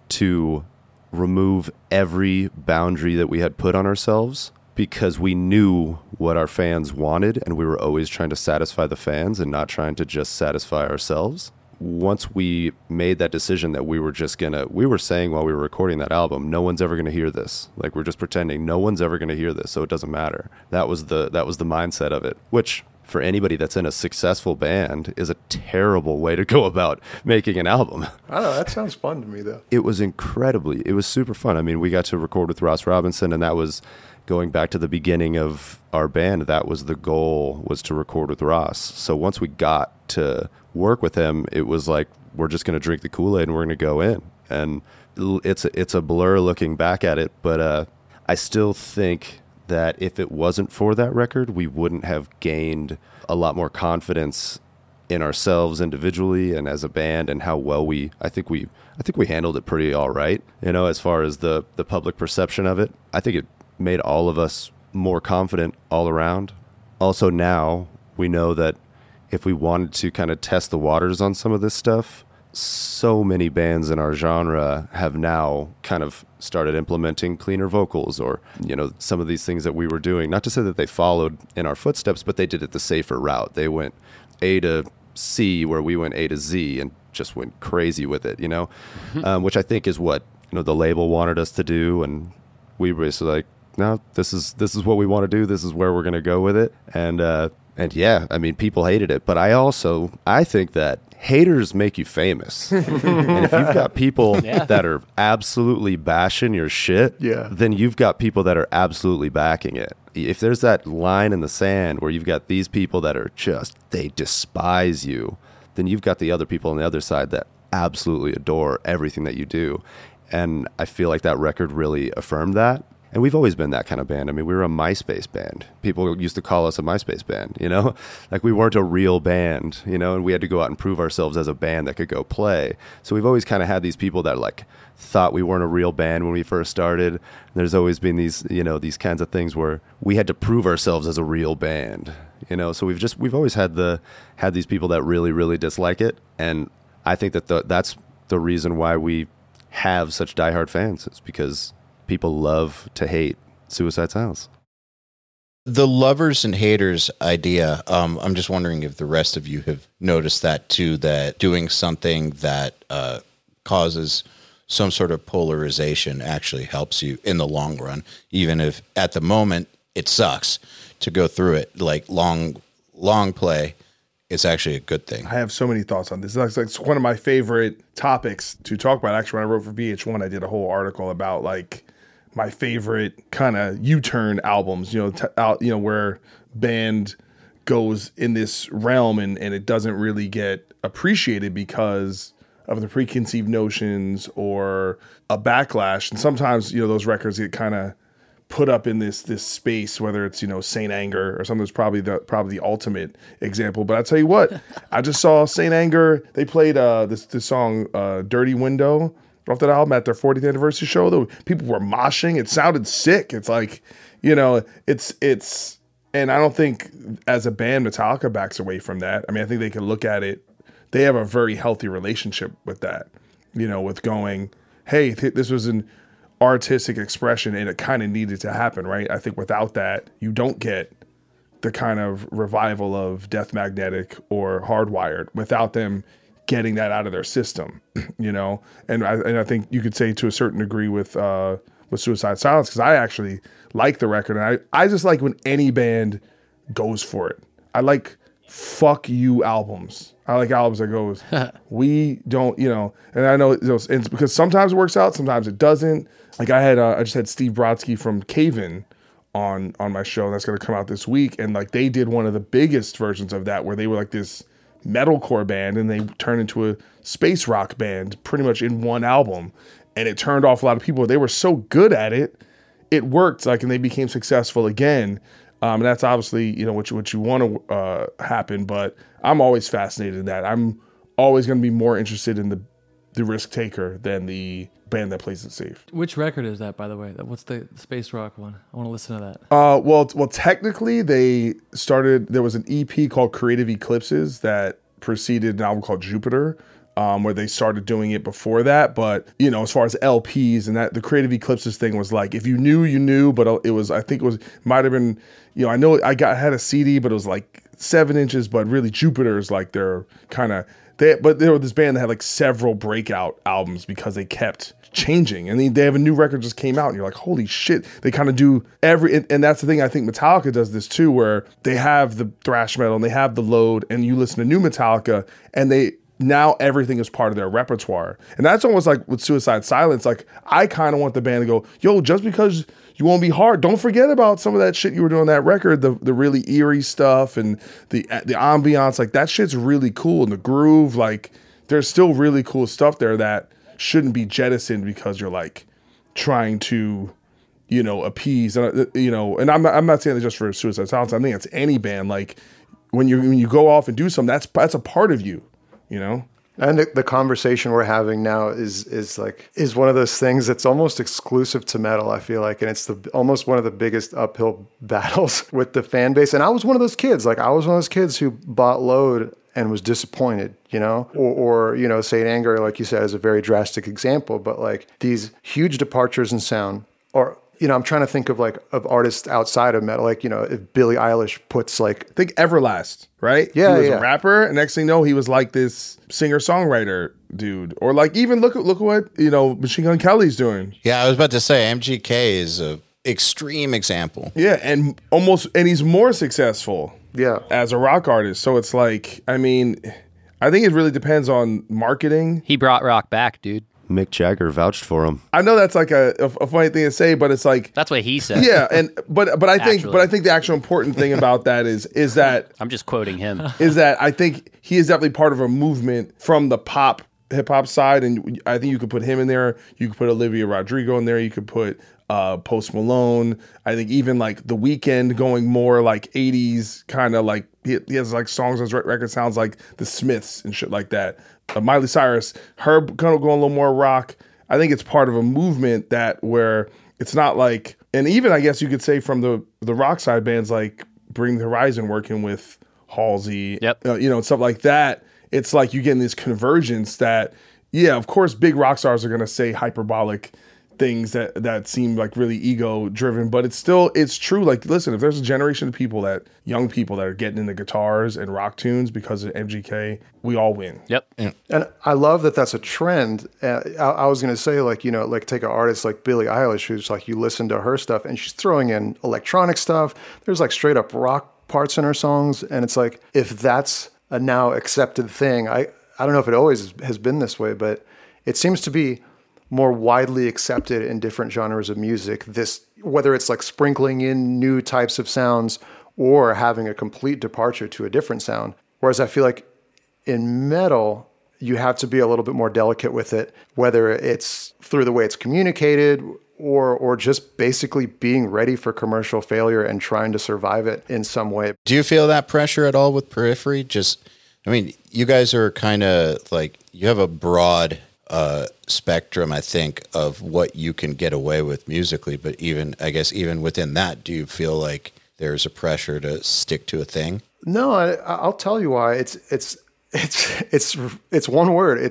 to remove every boundary that we had put on ourselves, because we knew what our fans wanted, and we were always trying to satisfy the fans and not trying to just satisfy ourselves. Once we made that decision that we were just gonna, we were saying while we were recording that album, no one's ever gonna hear this. Like, we're just pretending no one's ever gonna hear this, so it doesn't matter. That was the that was the mindset of it, which for anybody that's in a successful band is a terrible way to go about making an album. I don't know. That sounds fun to me, though. It was incredibly, it was super fun. I mean, we got to record with Ross Robinson, and that was going back to the beginning of our band. That was the goal, was to record with Ross. So once we got to work with him, it was like, we're just going to drink the Kool-Aid and we're going to go in. And it's a, it's a blur looking back at it, but uh, I still think that if it wasn't for that record, we wouldn't have gained a lot more confidence in ourselves individually and as a band, and how well we, I think we, I think we handled it pretty all right, you know, as far as the, the public perception of it. I think it made all of us more confident all around. Also, now we know that if we wanted to kind of test the waters on some of this stuff, so many bands in our genre have now kind of started implementing cleaner vocals, or, you know, some of these things that we were doing. Not to say that they followed in our footsteps, but they did it the safer route. They went A to C where we went A to Z and just went crazy with it, you know, mm-hmm. um, which I think is what, you know, the label wanted us to do. And we were basically like, no, this is this is what we want to do. This is where we're going to go with it. And uh, and yeah, I mean, people hated it. But I also, I think that haters make you famous. And if you've got people yeah. that are absolutely bashing your shit, yeah. then you've got people that are absolutely backing it. If there's that line in the sand where you've got these people that are just, they despise you, then you've got the other people on the other side that absolutely adore everything that you do. And I feel like that record really affirmed that. And we've always been that kind of band. I mean, we were a MySpace band. People used to call us a MySpace band, you know? Like, we weren't a real band, you know? And we had to go out and prove ourselves as a band that could go play. So we've always kind of had these people that, like, thought we weren't a real band when we first started. There's always been these, you know, these kinds of things where we had to prove ourselves as a real band, you know? So we've just, we've always had the, had these people that really, really dislike it. And I think that the, that's the reason why we have such diehard fans, is because people love to hate Suicide Silence. The lovers and haters idea, um, I'm just wondering if the rest of you have noticed that too, that doing something that uh, causes some sort of polarization actually helps you in the long run, even if at the moment it sucks to go through it. Like long, long play, it's actually a good thing. I have so many thoughts on this. It's, like, it's one of my favorite topics to talk about. Actually, when I wrote for V H one, I did a whole article about, like, my favorite kind of U-turn albums, you know, t- out, you know, where band goes in this realm and, and it doesn't really get appreciated because of the preconceived notions or a backlash. And sometimes, you know, those records get kind of put up in this this space, whether it's, you know, Saint Anger or something that's probably the probably the ultimate example. But I tell you what, I just saw Saint Anger. They played uh, this this song uh, "Dirty Window" off that album at their fortieth anniversary show. Though people were moshing, it sounded sick. It's like, you know, it's it's, and I don't think as a band Metallica backs away from that. I mean, I think they can look at it. They have a very healthy relationship with that, you know, with going, hey, th- this was an artistic expression and it kind of needed to happen, right? I think without that, you don't get the kind of revival of Death Magnetic or Hardwired without them getting that out of their system, you know? And I, and I think you could say to a certain degree with, uh, with Suicide Silence, because I actually like the record. And I, I just like when any band goes for it. I like fuck you albums. I like albums that goes, we don't, you know, and I know, you know, it's because sometimes it works out, sometimes it doesn't. Like I had, uh, I just had Steve Brodsky from Cave-In on, on my show, and that's going to come out this week. And like, they did one of the biggest versions of that where they were like this metalcore band and they turned into a space rock band pretty much in one album. And it turned off a lot of people. They were so good at it. It worked, like, and they became successful again. Um, and that's obviously, you know, what you, what you want to uh, happen. But I'm always fascinated in that. I'm always going to be more interested in the the risk taker than the band that plays it safe. Which record is that, by the way? What's the space rock one? I want to listen to that. Uh, well, well, technically, they started. There was an E P called Creative Eclipses that preceded an album called Jupiter. Um, where they started doing it before that. But, you know, as far as L Ps and that, the Creative Eclipses thing was like, if you knew, you knew, but it was, I think it was, might have been, you know, I know I got, had a C D, but it was like seven inches, but really Jupiter is like their kind of, they, but they were this band that had like several breakout albums because they kept changing. And they, they have a new record just came out and you're like, holy shit. They kind of do every, and, and that's the thing, I think Metallica does this too, where they have the thrash metal and they have the load and you listen to new Metallica and they, now everything is part of their repertoire. And that's almost like with Suicide Silence. Like, I kind of want the band to go, yo, just because you won't be hard, don't forget about some of that shit you were doing on that record, the the really eerie stuff and the the ambiance. Like, that shit's really cool. And the groove, like, there's still really cool stuff there that shouldn't be jettisoned because you're, like, trying to, you know, appease. Uh, you know, and I'm not, I'm not saying that just for Suicide Silence. I think it's any band. Like, when you when you go off and do something, that's that's a part of you. You know, and the, the conversation we're having now is is like is one of those things that's almost exclusive to metal, I feel like, and it's the almost one of the biggest uphill battles with the fan base. And I was one of those kids, like I was one of those kids who bought Load and was disappointed, you know, or, or you know, Saint Anger, like you said, is a very drastic example, but like these huge departures in sound, or you know, I'm trying to think of like of artists outside of metal, like, you know, if Billie Eilish puts like, think Everlast, right? Yeah, he was yeah. a rapper, and next thing you know, he was like this singer-songwriter dude, or like even look at look at what, you know, Machine Gun Kelly's doing. Yeah, I was about to say M G K is a extreme example. Yeah, and almost, and he's more successful. Yeah, as a rock artist. So it's like, I mean, I think it really depends on marketing. He brought rock back, dude. Mick Jagger vouched for him. I know that's like a, a, a funny thing to say, but it's like, That's what he said. yeah, and but but I think Actually. but I think the actual important thing about that is is that I'm just quoting him. is that I think he is definitely part of a movement from the pop hip hop side, and I think you could put him in there. You could put Olivia Rodrigo in there. You could put uh, Post Malone. I think even like The Weeknd going more like eighties kind of like he, he has like songs on his record sounds like the Smiths and shit like that. Uh, Miley Cyrus, her kind of going a little more rock. I think it's part of a movement that where it's not like, and even I guess you could say from the the rock side bands like Bring the Horizon working with Halsey, Yep. uh, you know, stuff like that. It's like you getting this convergence that, yeah, of course, big rock stars are going to say hyperbolic things that, that seem like really ego driven, but it's still, it's true. Like, listen, if there's a generation of people that, young people that are getting into guitars and rock tunes because of M G K, we all win. Yep. and I love that that's a trend. Uh, I, I was going to say, like, you know, like take an artist like Billie Eilish, who's like, you listen to her stuff and she's throwing in electronic stuff. There's like straight up rock parts in her songs. And it's like, if that's a now accepted thing, I, I don't know if it always has been this way, but it seems to be more widely accepted in different genres of music. This, whether it's like sprinkling in new types of sounds or having a complete departure to a different sound. Whereas I feel like in metal, you have to be a little bit more delicate with it, whether it's through the way it's communicated or or just basically being ready for commercial failure and trying to survive it in some way. Do you feel that pressure at all with Periphery? Just, I mean, you guys are kind of like, you have a broad uh, spectrum, I think, of what you can get away with musically. But even, I guess, even within that, do you feel like there's a pressure to stick to a thing? No, I, I'll tell you why. It's it's it's it's it's one word. It's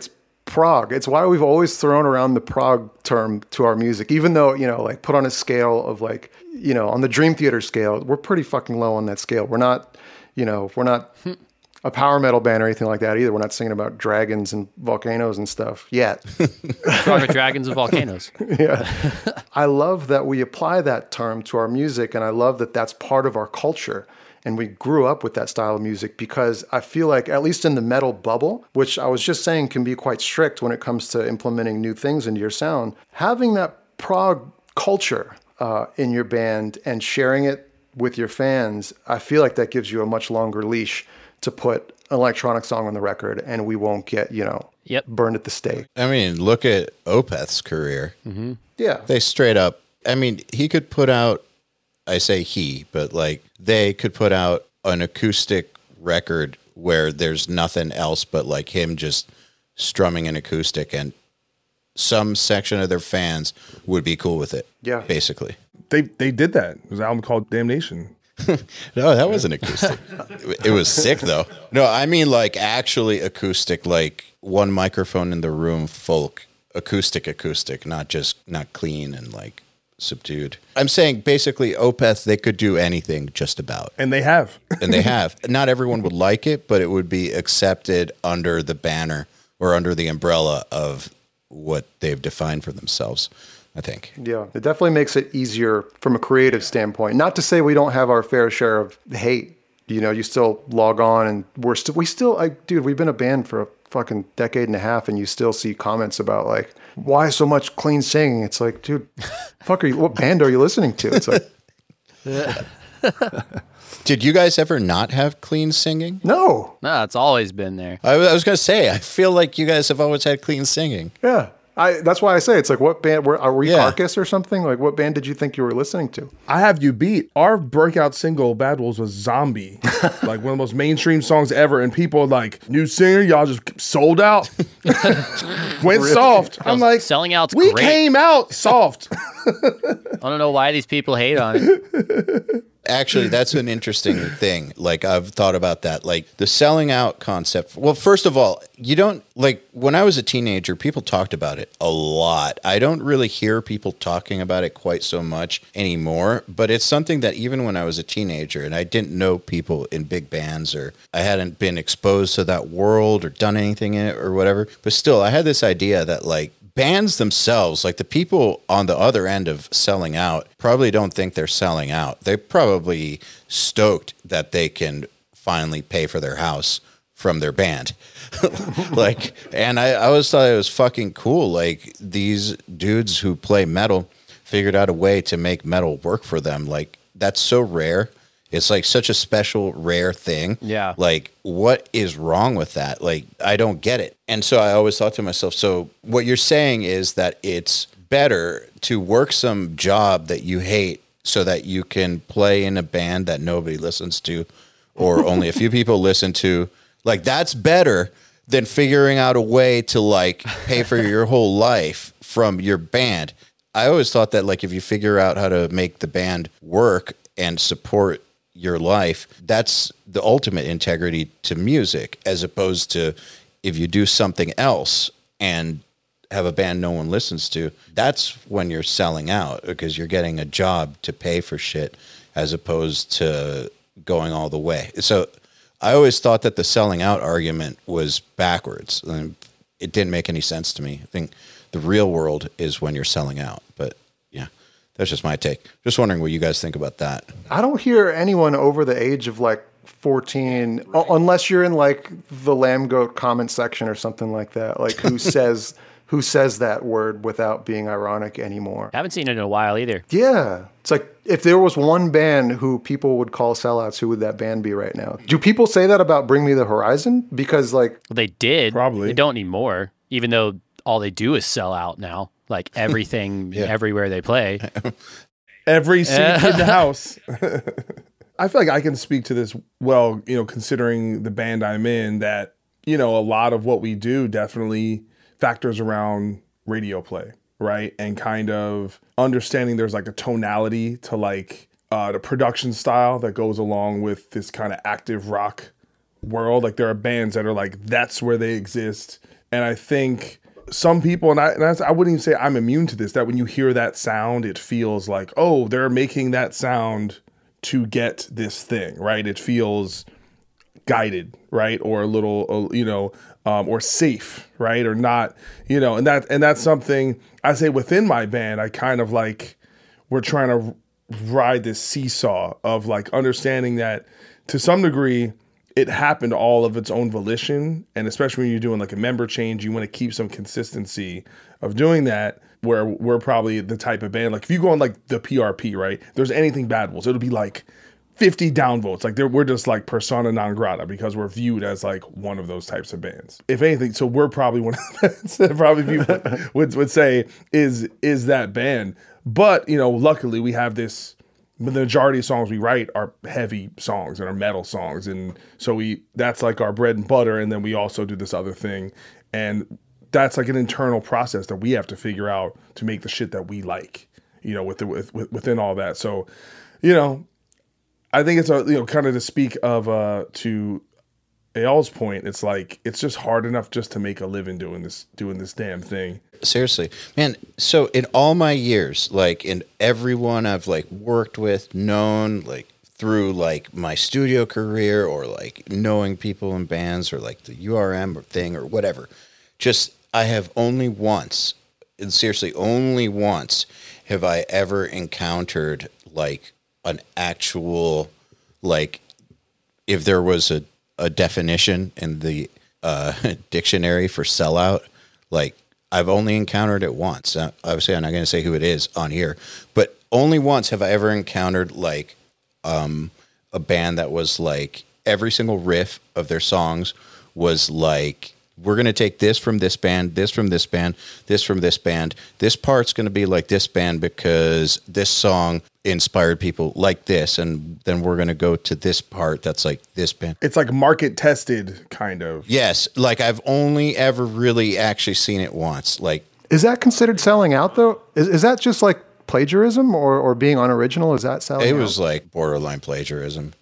prog. It's why we've always thrown around the prog term to our music, even though, you know, like put on a scale of like, you know, on the Dream Theater scale, we're pretty fucking low on that scale. We're not, you know, we're not a power metal band or anything like that either. We're not singing about dragons and volcanoes and stuff yet. Talking dragons and volcanoes. Yeah. I love that we apply that term to our music, and I love that that's part of our culture. And we grew up with that style of music because I feel like, at least in the metal bubble, which I was just saying can be quite strict when it comes to implementing new things into your sound, having that prog culture uh, in your band and sharing it with your fans, I feel like that gives you a much longer leash to put an electronic song on the record, and we won't get, you know, Yep. burned at the stake. I mean, look at Opeth's career. Mm-hmm. Yeah. They straight up, I mean, he could put out, I say he, but like they could put out an acoustic record where there's nothing else but like him just strumming an acoustic, and some section of their fans would be cool with it. Yeah. Basically. They they did that. It was an album called Damnation. No, that wasn't acoustic. It was sick though. No, I mean like actually acoustic, like one microphone in the room, folk, acoustic, acoustic, not just not clean and like subdued. I'm saying basically Opeth, they could do anything just about. And they have. And they have. Not everyone would like it, but it would be accepted under the banner or under the umbrella of what they've defined for themselves, I think. Yeah, it definitely makes it easier from a creative standpoint. Not to say we don't have our fair share of hate. You know, you still log on and we're still, we still, like, dude, we've been a band for a fucking decade and a half, and you still see comments about like, why so much clean singing? It's like, dude, fuck are you, what band are you listening to? It's like, Did you guys ever not have clean singing? no, No, it's always been there. I, I was going to say, I feel like you guys have always had clean singing. yeah. I, that's why I say it's like, what band were, are we Yeah. Carcass or something? Like, what band did you think you were listening to? I have you beat. Our breakout single, Bad Wolves, was Zombie. Like one of the most mainstream songs ever. And people are like, new singer, y'all just sold out. Went soft. I'm like, Selling out's we great. came out soft. I don't know why these people hate on it. Actually, that's an interesting thing. Like, I've thought about that. Like, the selling out concept. Well, first of all, you don't, like, when I was a teenager, people talked about it a lot. I don't really hear people talking about it quite so much anymore, but it's something that even when I was a teenager and I didn't know people in big bands, or I hadn't been exposed to that world or done anything in it or whatever, but still, I had this idea that, like, bands themselves, like the people on the other end of selling out, probably don't think they're selling out. They're probably stoked that they can finally pay for their house from their band. Like, and I, I always thought it was fucking cool. Like, these dudes who play metal figured out a way to make metal work for them. Like, that's so rare. It's like such a special, rare thing. Yeah. Like, what is wrong with that? Like, I don't get it. And so I always thought to myself, so what you're saying is that it's better to work some job that you hate so that you can play in a band that nobody listens to or only a few people listen to. Like, that's better than figuring out a way to, like, pay for your whole life from your band. I always thought that, like, if you figure out how to make the band work and support your life, that's the ultimate integrity to music, as opposed to if you do something else and have a band no one listens to, that's when you're selling out because you're getting a job to pay for shit as opposed to going all the way. So I always thought that the selling out argument was backwards, and it didn't make any sense to me. I think the real world is when you're selling out, but yeah. That's just my take. Just wondering what you guys think about that. I don't hear anyone over the age of like fourteen, u- unless you're in like the Lamb Goat comment section or something like that, like who says who says that word without being ironic anymore. Haven't seen it in a while either. Yeah. It's like, if there was one band who people would call sellouts, who would that band be right now? Do people say that about Bring Me the Horizon? Because like, Well, they did. Probably. They don't anymore, even though all they do is sell out now. Like everything, Yeah. everywhere they play. Every seat in the house. I feel like I can speak to this well, you know, considering the band I'm in, that, you know, a lot of what we do definitely factors around radio play, right? And kind of understanding there's like a tonality to like uh, the production style that goes along with this kind of active rock world. Like there are bands that are like, that's where they exist. And I think some people, and I, and I, I wouldn't even say I'm immune to this, that when you hear that sound, it feels like, oh, they're making that sound to get this thing, right? It feels guided, right? Or a little, uh, you know, um, or safe, right? Or not, you know, and that, and that's something I say within my band, I kind of like, we're trying to ride this seesaw of like understanding that to some degree, it happened all of its own volition. And especially when you're doing like a member change, you want to keep some consistency of doing that, where we're probably the type of band, like if you go on like the P R P, right? There's anything bad wolves, it'll be like fifty downvotes. Like we're just like persona non grata because we're viewed as like one of those types of bands. If anything, so we're probably one of the probably people would, would say is, is that band. But, you know, luckily we have this, the majority of songs we write are heavy songs and are metal songs. And so we, that's like our bread and butter. And then we also do this other thing. And that's like an internal process that we have to figure out to make the shit that we like, you know, with the, with, with, within all that. So, you know, I think it's a, you know, kind of to speak of, uh, to Eyal's point, it's like, it's just hard enough just to make a living doing this, doing this damn thing. Seriously, man. So in all my years, like in everyone I've like worked with, known, like through like my studio career or like knowing people in bands or like the U R M or thing or whatever, just, I have only once, and seriously, only once have I ever encountered like an actual, like if there was a, a definition in the uh, dictionary for sellout, like I've only encountered it once. Uh, obviously, I'm not going to say who it is on here, but only once have I ever encountered like um, a band that was like every single riff of their songs was like, we're going to take this from this band, this from this band, this from this band. This part's going to be like this band because this song inspired people like this. And then we're going to go to this part that's like this band. It's like market tested kind of. Yes. Like I've only ever really actually seen it once. Like, is that considered selling out though? Is, is that just like plagiarism or, or being unoriginal? Is that selling it out? was like borderline plagiarism.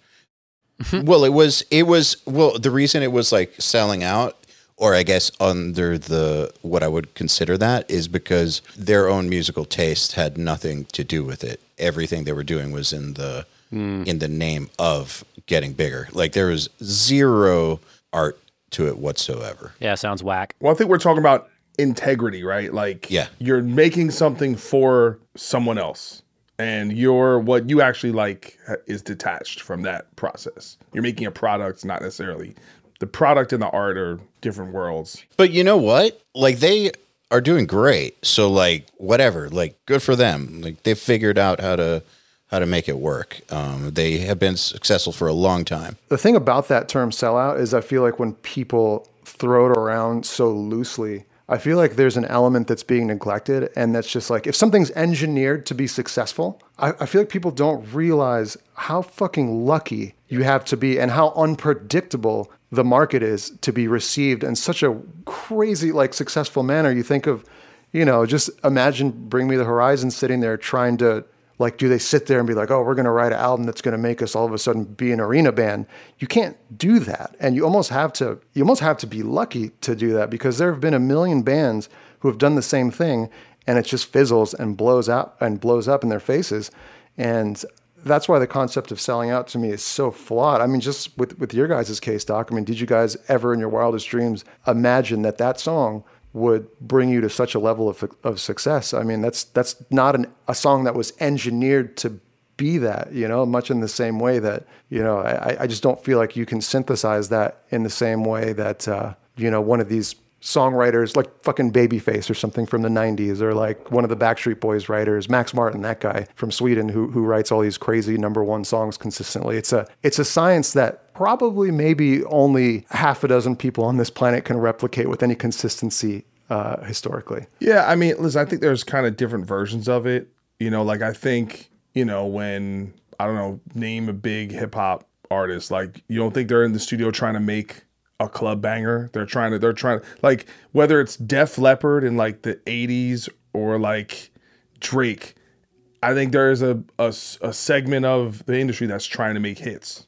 Well, it was, it was, well, the reason it was like selling out, or I guess under the, what I would consider that, is because their own musical taste had nothing to do with it. Everything they were doing was in the mm. in the name of getting bigger. Like there was zero art to it whatsoever. Yeah, sounds whack. Well, I think we're talking about integrity, right? Like yeah. you're making something for someone else. And your what you actually like is detached from that process. You're making a product, not necessarily the product and the art are different worlds. But you know what? Like they are doing great. So like whatever, like good for them. Like they've figured out how to how to make it work. Um, they have been successful for a long time. The thing about that term sellout is I feel like when people throw it around so loosely, I feel like there's an element that's being neglected, and that's just like, if something's engineered to be successful, I, I feel like people don't realize how fucking lucky you have to be and how unpredictable the market is to be received in such a crazy, like, successful manner. You think of, you know, just imagine Bring Me the Horizon sitting there trying to, like, do they sit there and be like, oh, we're going to write an album that's going to make us all of a sudden be an arena band? You can't do that. And you almost have to, you almost have to be lucky to do that, because there have been a million bands who have done the same thing and it just fizzles and blows out and blows up in their faces. And that's why the concept of selling out to me is so flawed. I mean, just with, with your guys' case, Doc, I mean, did you guys ever in your wildest dreams imagine that that song would bring you to such a level of of success? I mean, that's that's not an, a song that was engineered to be that, you know, much in the same way that, you know, I, I just don't feel like you can synthesize that in the same way that, uh, you know, one of these songwriters like fucking Babyface or something from the nineties, or like one of the Backstreet Boys writers, Max Martin, that guy from Sweden who who writes all these crazy number one songs consistently. It's a it's a science that probably maybe only half a dozen people on this planet can replicate with any consistency uh, historically. Yeah, I mean, listen, I think there's kind of different versions of it. You know, like I think, you know, when, I don't know, name a big hip hop artist, like you don't think they're in the studio trying to make a club banger. They're trying to, they're trying to, like, whether it's Def Leppard in like the eighties or like Drake, I think there is a, a, a segment of the industry that's trying to make hits.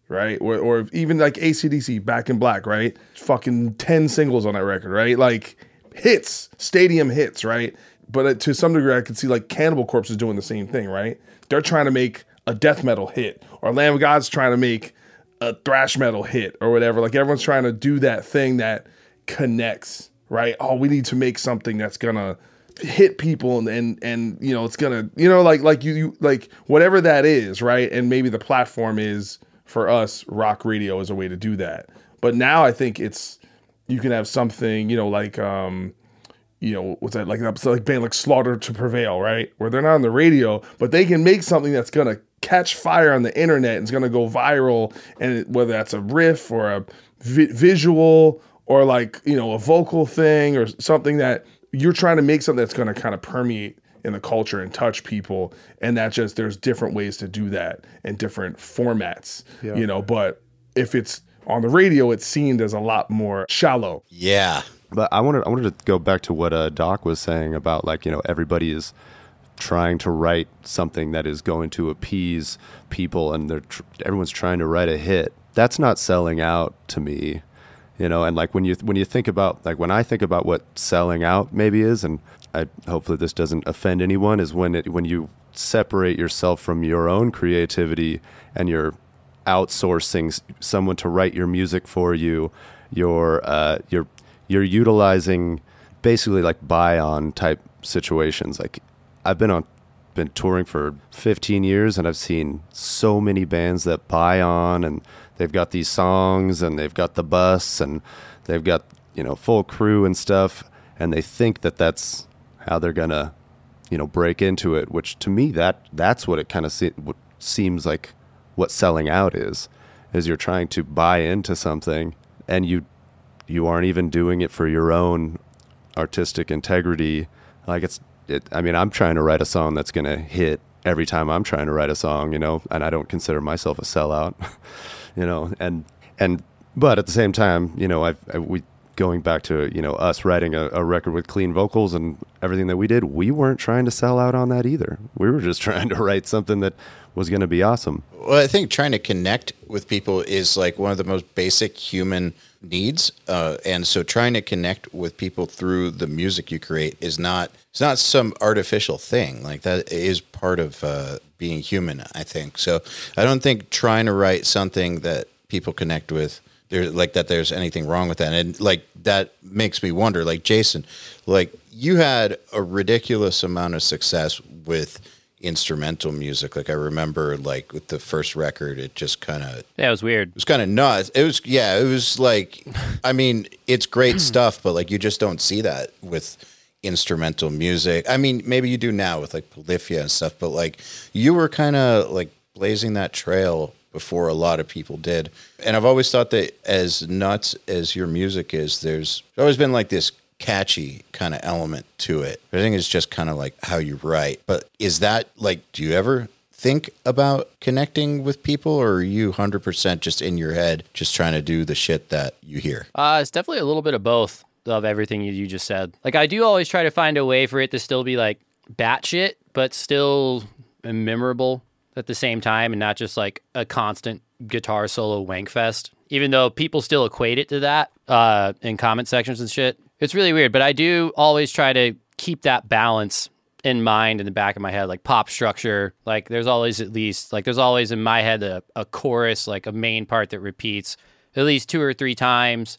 right? Or, or even like A C D C, Back in Black, right? Fucking ten singles on that record, right? Like hits, stadium hits, right? But uh, to some degree, I could see like Cannibal Corpse is doing the same thing, right? They're trying to make a death metal hit, or Lamb of God's trying to make a thrash metal hit or whatever. Like everyone's trying to do that thing that connects, right? Oh, we need to make something that's gonna hit people and and, and you know, it's gonna, you know, like like you, you like whatever that is, right? And maybe the platform is for us, rock radio is a way to do that. But now I think it's, you can have something, you know, like um you know, what's that, like an episode like band like Slaughter to Prevail, right? Where they're not on the radio, but they can make something that's gonna catch fire on the internet and it's gonna go viral, and it, whether that's a riff or a vi- visual or like, you know, a vocal thing or something, that you're trying to make something that's gonna kind of permeate in the culture and touch people, and that just, there's different ways to do that and different formats, yeah. you know. But if it's on the radio, it's seen as a lot more shallow. Yeah. But I wanted I wanted to go back to what uh, Doc was saying about, like, you know, everybody is trying to write something that is going to appease people, and they're tr- everyone's trying to write a hit. That's not selling out to me, you know. And like when you when you think about, like when I think about what selling out maybe is, and I hopefully this doesn't offend anyone, is when it when you separate yourself from your own creativity and you're outsourcing someone to write your music for you. You're uh, you're you're utilizing basically like buy-on type situations. Like I've been on been touring for fifteen years, and I've seen so many bands that buy on, and they've got these songs and they've got the bus and they've got, you know, full crew and stuff, and they think that that's how they're gonna, you know, break into it, which to me that that's what it kind of se- what seems like what selling out is is you're trying to buy into something, and you you aren't even doing it for your own artistic integrity. Like it's it I mean, I'm trying to write a song that's going to hit every time I'm trying to write a song, you know, and I don't consider myself a sellout, you know, and and but at the same time, you know, I've I, we going back to, you know, us writing a, a record with clean vocals and everything that we did, we weren't trying to sell out on that either. We were just trying to write something that was going to be awesome. Well, I think trying to connect with people is like one of the most basic human needs. Uh, and so trying to connect with people through the music you create is not, it's not some artificial thing. Like that is part of uh, being human, I think. So I don't think trying to write something that people connect with, there, like that there's anything wrong with that. And like that makes me wonder, like Jason, like you had a ridiculous amount of success with instrumental music. Like I remember, like with the first record, it just kind of yeah, it was weird. It was kind of nuts. It was yeah, it was like, I mean, it's great stuff, but like you just don't see that with instrumental music. I mean, maybe you do now with like Polyphia and stuff, but like you were kind of like blazing that trail before a lot of people did. And I've always thought that as nuts as your music is, there's always been like this catchy kind of element to it. I think it's just kind of like how you write. But is that like, do you ever think about connecting with people, or are you one hundred percent just in your head, just trying to do the shit that you hear? Uh, it's definitely a little bit of both of everything you, you just said. Like I do always try to find a way for it to still be like batshit, but still memorable at the same time, and not just like a constant guitar solo wank fest, even though people still equate it to that uh, in comment sections and shit. It's really weird, but I do always try to keep that balance in mind in the back of my head, like pop structure. Like there's always at least, like there's always in my head a, a chorus, like a main part that repeats at least two or three times,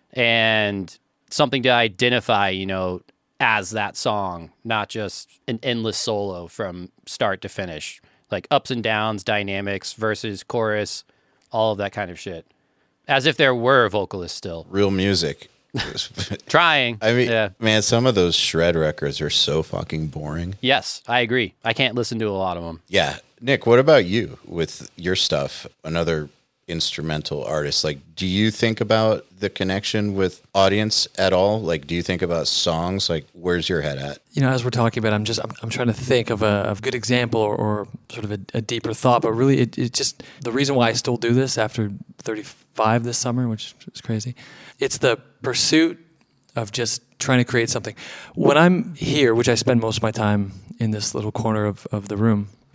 and something to identify, you know, as that song, not just an endless solo from start to finish. Like ups and downs, dynamics, versus chorus, all of that kind of shit. As if there were vocalists still. Real music. Trying. I mean, yeah. Man, some of those shred records are so fucking boring. Yes, I agree. I can't listen to a lot of them. Yeah. Nick, what about you with your stuff? Another instrumental artist. Like, do you think about the connection with audience at all? Like, do you think about songs? Like, where's your head at? You know, as we're talking about, I'm just I'm, I'm trying to think of a, of a good example or, or sort of a, a deeper thought. But really, it, it just the reason why I still do this after thirty-five this summer, which is crazy, it's the pursuit of just trying to create something. When I'm here, which I spend most of my time in this little corner of, of the room,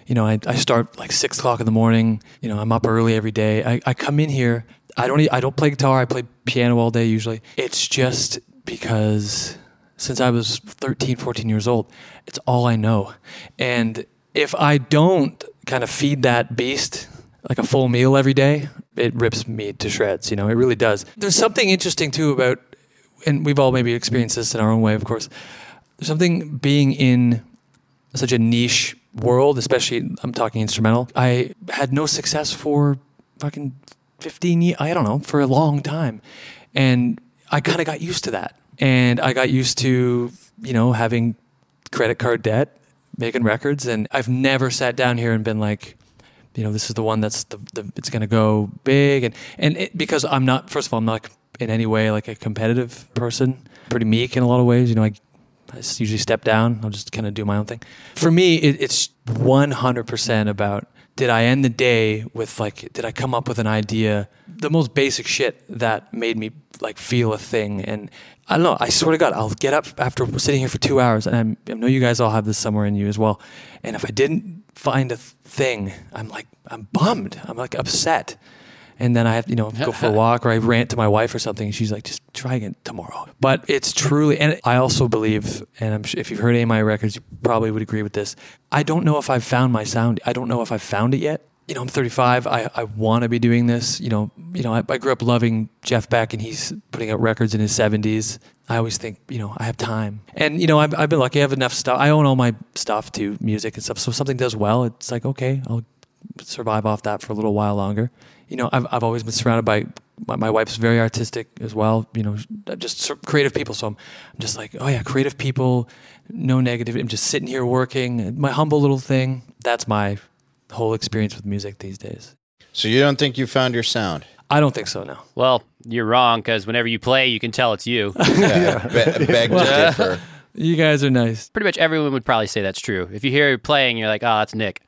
You know, I, I start like six o'clock in the morning. You know, I'm up early every day. I, I come in here. I don't I don't play guitar. I play piano all day usually. It's just because since I was thirteen, fourteen years old, it's all I know. And if I don't kind of feed that beast like a full meal every day, it rips me to shreds. You know, it really does. There's something interesting too about, and we've all maybe experienced this in our own way, of course. There's something being in such a niche world, especially I'm talking instrumental. I had no success for fucking fifteen years, I don't know, for a long time. And I kind of got used to that. And I got used to, you know, having credit card debt, making records. And I've never sat down here and been like, you know, this is the one that's the, the it's going to go big. And, and it, because I'm not, first of all, I'm not in any way like a competitive person, pretty meek in a lot of ways. You know, I, I usually step down. I'll just kind of do my own thing. For me, it, it's one hundred percent about, did I end the day with like, did I come up with an idea, the most basic shit that made me like feel a thing? And I don't know, I swear to God, I'll get up after sitting here for two hours and I'm, I know you guys all have this somewhere in you as well. And if I didn't find a thing, I'm like, I'm bummed. I'm like upset. And then I have, you know, go for a walk or I rant to my wife or something. And she's like, just try again tomorrow. But it's truly, and I also believe, and I'm sure if you've heard any of my records, you probably would agree with this. I don't know if I've found my sound. I don't know if I've found it yet. You know, I'm thirty-five. I, I want to be doing this. You know, you know, I, I grew up loving Jeff Beck and he's putting out records in his seventies. I always think, you know, I have time. And, you know, I've, I've been lucky. I have enough stuff. I own all my stuff too, music and stuff. So if something does well, it's like, okay, I'll survive off that for a little while longer. You know, I've I've always been surrounded by, my, my wife's very artistic as well, you know, just creative people. So I'm, I'm just like, oh yeah, creative people, no negative. I'm just sitting here working, my humble little thing. That's my whole experience with music these days. So you don't think you found your sound? I don't think so, no. Well, you're wrong, because whenever you play, you can tell it's you. Yeah, be- beg to differ. You guys are nice. Pretty much everyone would probably say that's true. If you hear it playing, you're like, oh, that's Nick.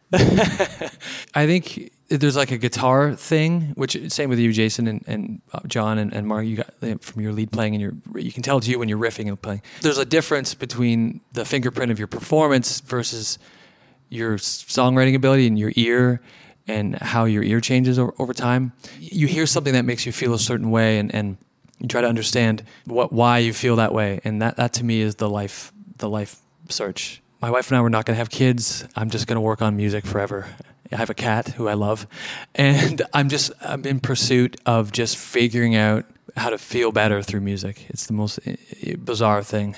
I think there's like a guitar thing, which same with you, Jason, and, and John and, and Mark. You got from your lead playing and your, you can tell it's you when you're riffing and playing. There's a difference between the fingerprint of your performance versus your songwriting ability and your ear and how your ear changes over, over time. You hear something that makes you feel a certain way, and, and you try to understand what why you feel that way, and that, that to me is the life the life search. My wife and I were not going to have kids. I'm just going to work on music forever. I have a cat who I love, and I'm just I'm in pursuit of just figuring out how to feel better through music. It's the most bizarre thing.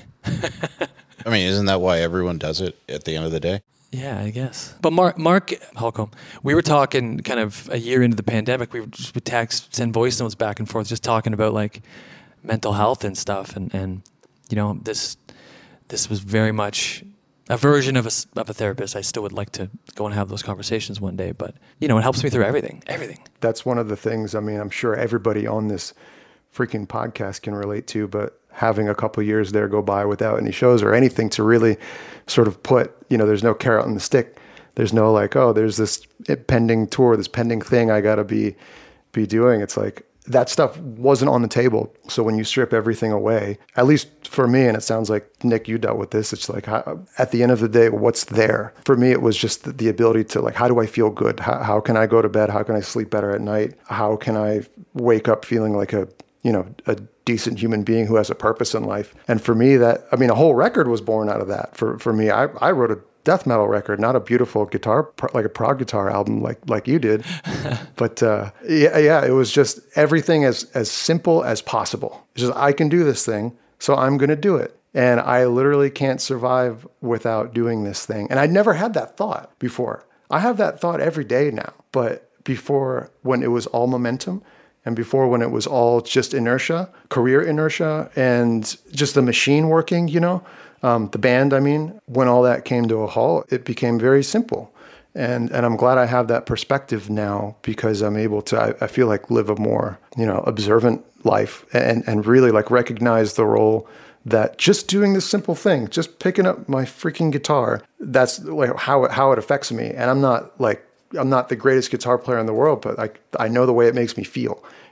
I mean, isn't that why everyone does it at the end of the day? Yeah, I guess. But Mark, Mark Holcomb, we were talking kind of a year into the pandemic. We would just would text, send voice notes back and forth, just talking about like mental health and stuff. And, and you know, this this was very much a version of a, of a therapist. I still would like to go and have those conversations one day. But, you know, it helps me through everything, everything. That's one of the things, I mean, I'm sure everybody on this freaking podcast can relate to, but having a couple years there go by without any shows or anything to really sort of put, you know, there's no carrot on the stick. There's no like, oh, there's this pending tour, this pending thing I got to be be doing. It's like that stuff wasn't on the table. So when you strip everything away, at least for me, and it sounds like, Nick, you dealt with this, it's like, how, at the end of the day, what's there? For me, it was just the, the ability to like, how do I feel good? How, how can I go to bed? How can I sleep better at night? How can I wake up feeling like a, you know, a decent human being who has a purpose in life? And for me, that, I mean, a whole record was born out of that. For for me, I, I wrote a death metal record, not a beautiful guitar, like a prog guitar album like like you did. But uh, yeah, yeah, it was just everything as, as simple as possible. It's just, I can do this thing, so I'm going to do it. And I literally can't survive without doing this thing. And I'd never had that thought before. I have that thought every day now. But before, when it was all momentum, and before when it was all just inertia, career inertia, and just the machine working, you know, um, the band, I mean, when all that came to a halt, it became very simple. And and I'm glad I have that perspective now, because I'm able to, I, I feel like, live a more, you know, observant life and, and really like recognize the role that just doing this simple thing, just picking up my freaking guitar, that's like how it, how it affects me. And I'm not like, I'm not the greatest guitar player in the world, but I I know the way it makes me feel.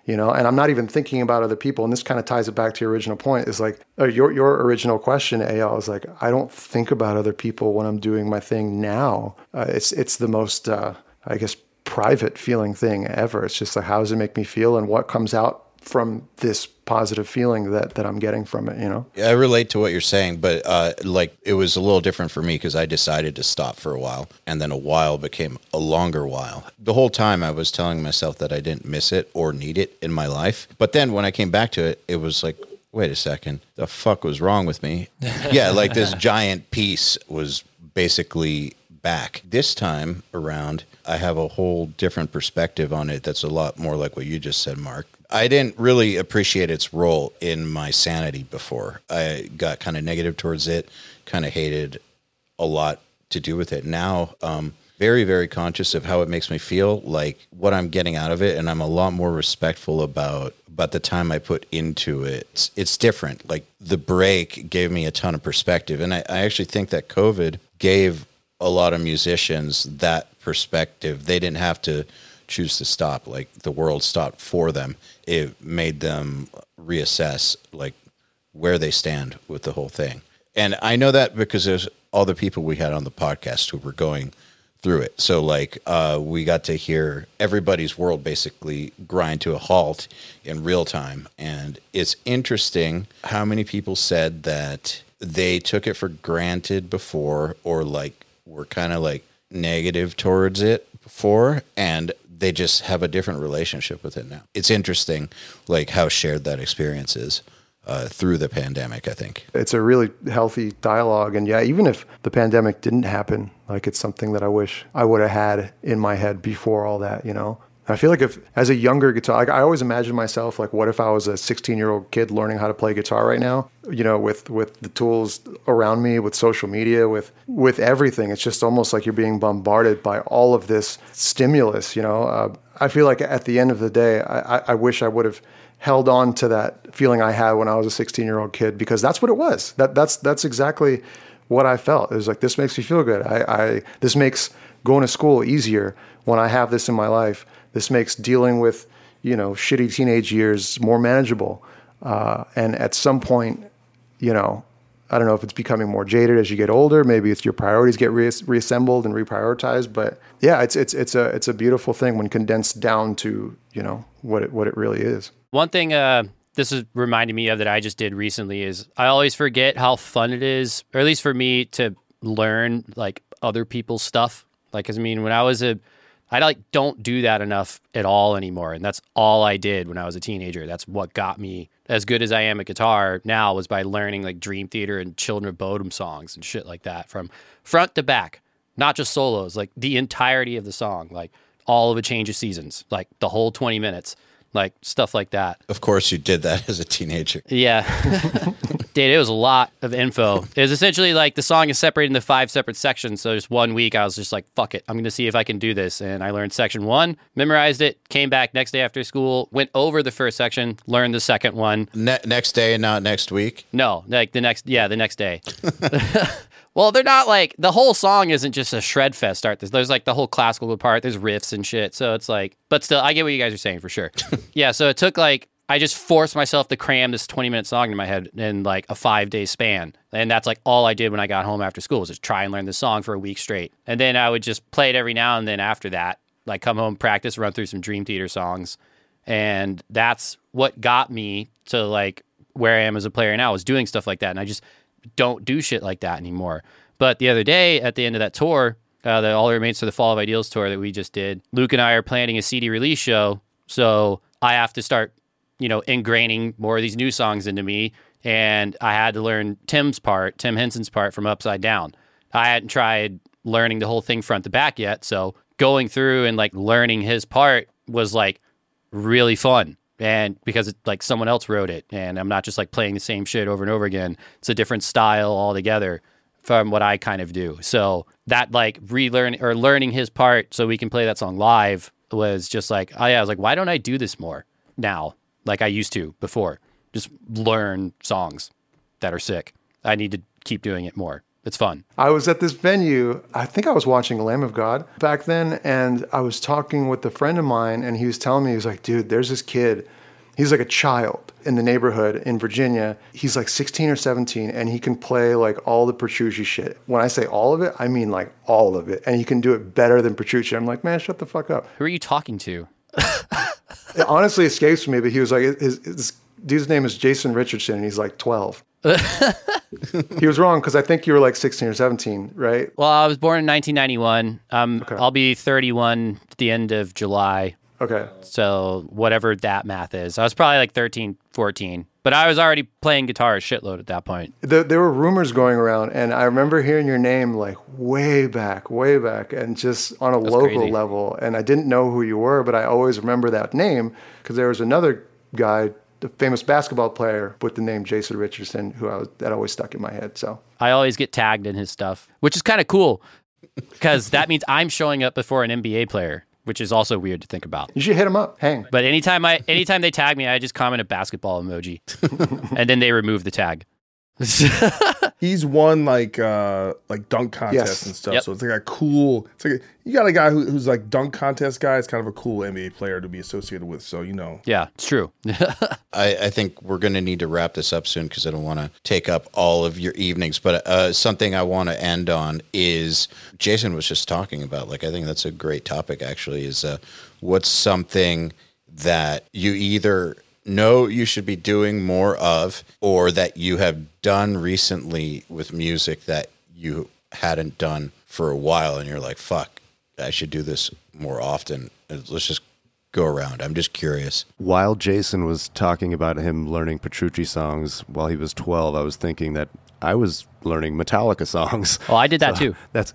you know, and I'm not even thinking about other people. And this kind of ties it back to your original point is like, uh, your, your original question, A L, is like, I don't think about other people when I'm doing my thing now. Uh, it's, it's the most, uh, I guess, private feeling thing ever. It's just like, how does it make me feel and what comes out from this positive feeling that, that I'm getting from it, you know? Yeah, I relate to what you're saying, but uh, like it was a little different for me because I decided to stop for a while, and then a while became a longer while. The whole time I was telling myself that I didn't miss it or need it in my life. But then when I came back to it, it was like, wait a second, the fuck was wrong with me? Yeah, like this giant piece was basically back. This time around, I have a whole different perspective on it that's a lot more like what you just said, Mark. I didn't really appreciate its role in my sanity before. I got kind of negative towards it, kind of hated a lot to do with it. Now, um, very, very conscious of how it makes me feel, like what I'm getting out of it, and I'm a lot more respectful about about the time I put into it. It's, it's different. Like the break gave me a ton of perspective, and I, I actually think that COVID gave a lot of musicians that perspective. They didn't have to choose to stop. Like the world stopped for them. It made them reassess like where they stand with the whole thing. And I know that because there's all the people we had on the podcast who were going through it. So like uh, we got to hear everybody's world basically grind to a halt in real time. And it's interesting how many people said that they took it for granted before, or like were kind of like negative towards it before, and they just have a different relationship with it now. It's interesting, like how shared that experience is uh, through the pandemic, I think. It's a really healthy dialogue. And yeah, even if the pandemic didn't happen, like it's something that I wish I would have had in my head before all that, you know? I feel like if, as a younger guitar, like I always imagine myself, like, what if I was a sixteen-year-old kid learning how to play guitar right now? You know, with with the tools around me, with social media, with with everything. It's just almost like you're being bombarded by all of this stimulus. You know, uh, I feel like at the end of the day, I, I, I wish I would have held on to that feeling I had when I was a sixteen-year-old kid, because that's what it was. That that's that's exactly what I felt. It was like, this makes me feel good. I, I this makes going to school easier when I have this in my life. This makes dealing with, you know, shitty teenage years more manageable. Uh, and at some point, you know, I don't know if it's becoming more jaded as you get older. Maybe it's your priorities get re- reassembled and reprioritized. But yeah, it's it's it's a it's a beautiful thing when condensed down to, you know, what it what it really is. One thing uh, this is reminding me of that I just did recently is I always forget how fun it is, or at least for me, to learn like other people's stuff. Like, 'cause I mean, when I was a I like don't do that enough at all anymore. And that's all I did when I was a teenager. That's what got me as good as I am at guitar now, was by learning like Dream Theater and Children of Bodom songs and shit like that from front to back, not just solos, like the entirety of the song, like all of A Change of Seasons, like the whole twenty minutes, like stuff like that. Of course you did that as a teenager. Yeah. Dude, it was a lot of info. It was essentially like the song is separated into five separate sections. So just one week I was just like, fuck it, I'm going to see if I can do this. And I learned section one, memorized it, came back next day after school, went over the first section, learned the second one. Ne- next day and not next week? No, like the next, yeah, the next day. Well, they're not like, the whole song isn't just a shred fest start. There's, there's like the whole classical part, there's riffs and shit. So it's like, but still, I get what you guys are saying for sure. Yeah, so it took like, I just forced myself to cram this twenty minute song in my head in like a five day span. And that's like all I did when I got home after school, was just try and learn the song for a week straight. And then I would just play it every now and then after that, like come home, practice, run through some Dream Theater songs. And that's what got me to like where I am as a player now, is doing stuff like that. And I just don't do shit like that anymore. But the other day at the end of that tour, uh, the All That Remains for the Fall of Ideals tour that we just did, Luke and I are planning a C D release show. So I have to start, you know, ingraining more of these new songs into me. And I had to learn Tim's part, Tim Henson's part from Upside Down. I hadn't tried learning the whole thing front to back yet. So going through and like learning his part was like really fun. And because it, like someone else wrote it, and I'm not just like playing the same shit over and over again. It's a different style altogether from what I kind of do. So that like relearn or learning his part so we can play that song live was just like, oh yeah, I was like, why don't I do this more now? Like I used to before. Just learn songs that are sick. I need to keep doing it more. It's fun. I was at this venue. I think I was watching Lamb of God back then. And I was talking with a friend of mine and he was telling me, he was like, dude, there's this kid. He's like a child in the neighborhood in Virginia. He's like sixteen or seventeen and he can play like all the Petrucci shit. When I say all of it, I mean like all of it. And he can do it better than Petrucci. I'm like, man, shut the fuck up. Who are you talking to? It honestly escapes me, but he was like, his, his dude's name is Jason Richardson and he's like twelve. He was wrong because I think you were like sixteen or seventeen, right? Well, I was born in nineteen ninety-one. Um, Okay. I'll be thirty-one at the end of July. Okay. So whatever that math is. I was probably like thirteen, fourteen. But I was already playing guitar a shitload at that point. There, there were rumors going around, and I remember hearing your name like way back, way back, and just on a That's local crazy. level. And I didn't know who you were, but I always remember that name because there was another guy, the famous basketball player with the name Jason Richardson, who I was, that always stuck in my head. So I always get tagged in his stuff, which is kind of cool because that means I'm showing up before an N B A player, which is also weird to think about. you should hit him up. Hang. But anytime I anytime they tag me, I just comment a basketball emoji, and then they remove the tag. He's won like uh like dunk contests Yes. and stuff. Yep. So it's like a cool. It's like a, you got a guy who, who's like dunk contest guy. It's kind of a cool N B A player to be associated with. So you know. Yeah, it's true. I, I think we're going to need to wrap this up soon because I don't want to take up all of your evenings. But uh, something I want to end on is Jason was just talking about. Like, I think that's a great topic, actually, is uh, what's something that you either know you should be doing more of or that you have done recently with music that you hadn't done for a while and you're like, fuck, I should do this more often. Let's just go around. I'm just curious. While Jason was talking about him learning Petrucci songs while he was twelve, I was thinking that I was learning Metallica songs. Oh, I did that So too. That's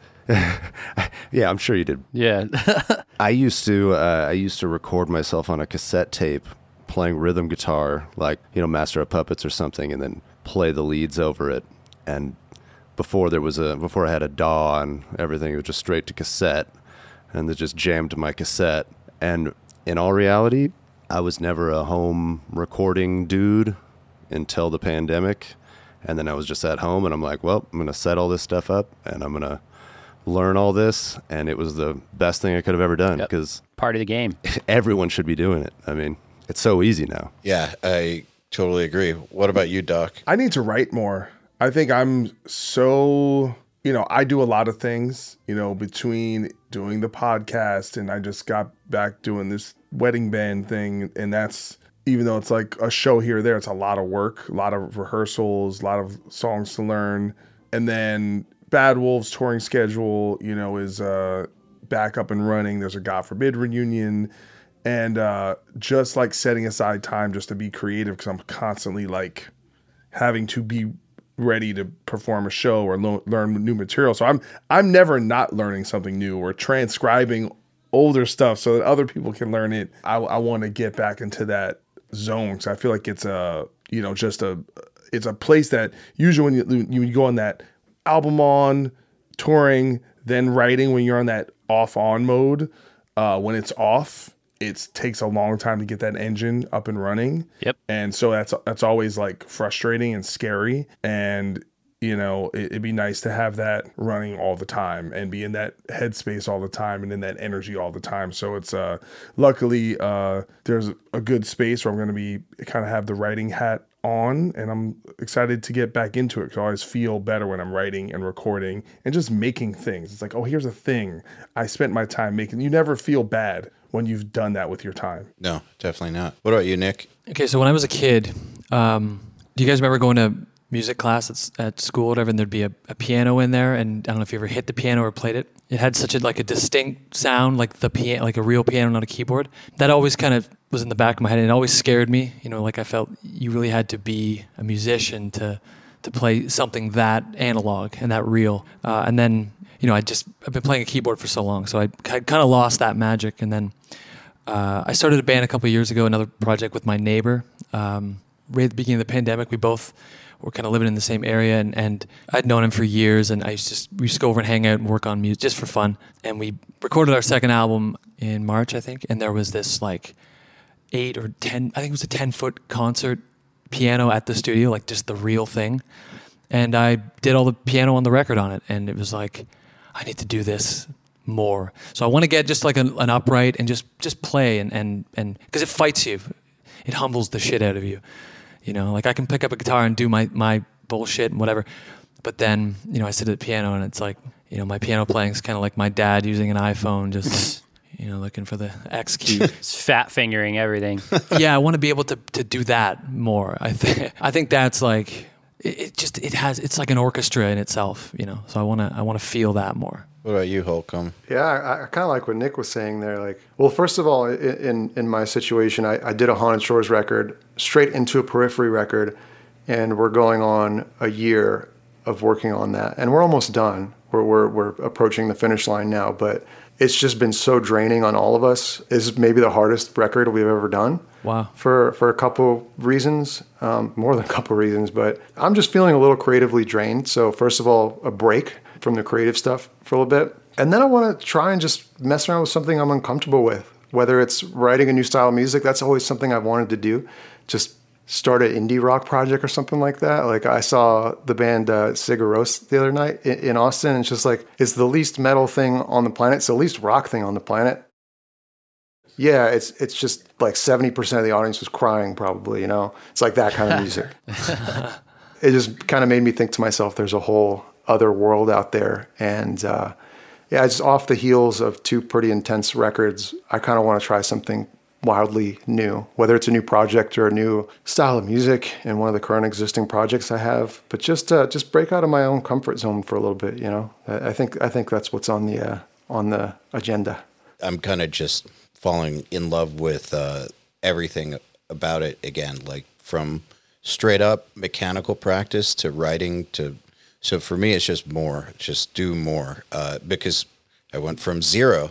yeah, I'm sure you did. Yeah. I used to uh, I used to record myself on a cassette tape playing rhythm guitar, like, you know, Master of Puppets or something, and then play the leads over it. And before there was a before I had a D A W and everything, it was just straight to cassette, and they just jammed to my cassette. And in all reality, I was never a home recording dude until the pandemic. And then I was just at home and I'm like, well, I'm going to set all this stuff up and I'm going to learn all this. And it was the best thing I could have ever done Yep. because Part of the game. everyone should be doing it. I mean, it's so easy now. Yeah, I totally agree. What about you, Doc? I need to write more. I think I'm so, you know, I do a lot of things, you know, between doing the podcast and I just got back doing this wedding band thing. And that's, even though it's like a show here or there, it's a lot of work, a lot of rehearsals, a lot of songs to learn. And then Bad Wolves touring schedule, you know, is uh, back up and running. There's a God Forbid reunion. And uh, just like setting aside time just to be creative because I'm constantly like having to be ready to perform a show or lo- learn new material. So I'm I'm never not learning something new or transcribing older stuff so that other people can learn it. I, I want to get back into that zone because I feel like it's a, you know, just a, it's a place that usually when you, you go on that album on, touring, then writing when you're on that off on mode, uh, when it's off, it takes a long time to get that engine up and running. Yep. And so that's that's always like frustrating and scary. And, you know, it, it'd be nice to have that running all the time and be in that headspace all the time and in that energy all the time. So it's uh luckily uh there's a good space where I'm going to be kind of have the writing hat on, and I'm excited to get back into it because I always feel better when I'm writing and recording and just making things. It's like, oh, here's a thing I spent my time making. You never feel bad when you've done that with your time. No, definitely not. What about you, Nick? Okay, so when I was a kid, um, do you guys remember going to music class at, at school or whatever, and there'd be a, a piano in there, and I don't know if you ever hit the piano or played it. It had such a like a distinct sound, like the piano, like a real piano, not a keyboard. That always kind of was in the back of my head, and it always scared me. You know, like I felt you really had to be a musician to to play something that analog and that real. Uh, and then, you know, I just I've been playing a keyboard for so long, so I kind of lost that magic. And then uh, I started a band a couple of years ago, another project with my neighbor. Um, right at the beginning of the pandemic, we both were kind of living in the same area, and, and I'd known him for years, and I used to just, we used to go over and hang out and work on music just for fun. And we recorded our second album in March, I think, and there was this like eight or ten, I think it was a ten foot concert piano at the studio, like just the real thing. and I did all the piano on the record on it, and it was like, I need to do this more. So I want to get just like an, an upright and just just play and and and because it fights you, it humbles the shit out of you. You know, like I can pick up a guitar and do my my bullshit and whatever, but then you know I sit at the piano and it's like, you know, my piano playing is kind of like my dad using an iPhone, just like, you know, looking for the X key. It's fat fingering everything. Yeah, I want to be able to to do that more. I think I think that's like it, it just it has it's like an orchestra in itself, you know. So I want to I want to feel that more. What about you, Holcomb? Yeah, I, I kind of like what Nick was saying there. Like, well, first of all, in in my situation, I, I did a Haunted Shores record straight into a Periphery record, and we're going on a year of working on that, and we're almost done. We're we're we're approaching the finish line now, but it's just been so draining on all of us. It's maybe the hardest record we've ever done. Wow. For for a couple reasons, um, more than a couple reasons, but I'm just feeling a little creatively drained. So first of all, a break from the creative stuff for a little bit. And then I want to try and just mess around with something I'm uncomfortable with, whether it's writing a new style of music. That's always something I've wanted to do. Just start an indie rock project or something like that. Like I saw the band uh, Sigur Rós the other night in, in Austin, and it's just like, it's the least metal thing on the planet. It's the least rock thing on the planet. Yeah, it's it's just like seventy percent of the audience was crying probably, you know? It's like that kind of music. It just kind of made me think to myself, there's a whole other world out there. And uh, yeah, it's off the heels of two pretty intense records. I kind of want to try something wildly new, whether it's a new project or a new style of music in one of the current existing projects I have, but just uh, just break out of my own comfort zone for a little bit, you know? I, I think I think that's what's on the uh, on the agenda. I'm kind of just falling in love with uh, everything about it again, like from straight up mechanical practice to writing to. So for me, it's just more, just do more, uh, because I went from zero.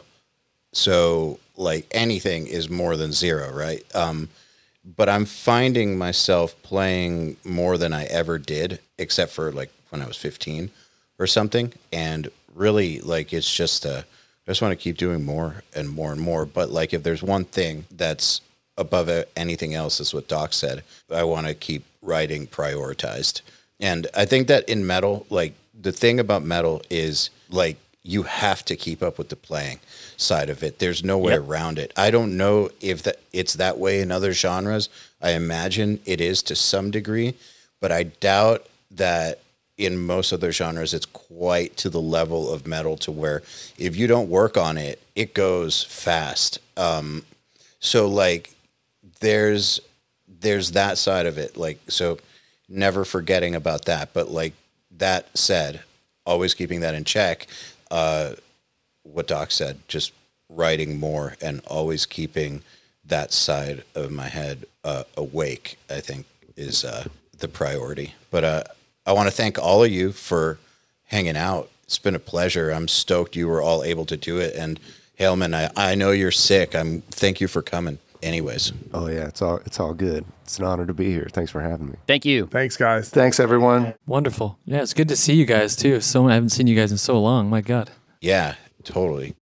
So like anything is more than zero, right? Um, but I'm finding myself playing more than I ever did, except for like when I was fifteen or something. And really, like, it's just, uh, I just want to keep doing more and more and more. But like, if there's one thing that's above anything else, is what Doc said, I want to keep writing prioritized. And I think that in metal, like the thing about metal is like you have to keep up with the playing side of it. There's no way yep. around it. I don't know if that it's that way in other genres. I imagine it is to some degree, but I doubt that in most other genres it's quite to the level of metal to where if you don't work on it, it goes fast. Um, so like there's there's that side of it. Like so. Never forgetting about that. But like that said, always keeping that in check. Uh, what Doc said, just writing more and always keeping that side of my head uh, awake, I think is uh, the priority. But uh, I want to thank all of you for hanging out. It's been a pleasure. I'm stoked you were all able to do it. And Haleman, I, I know you're sick. I'm thank you for coming. Anyways. Oh yeah, it's all it's all good. It's an honor to be here. Thanks for having me. Thank you. Thanks, guys. Thanks, everyone. Wonderful. Yeah, it's good to see you guys too. So I haven't seen you guys in so long. My God. Yeah, totally.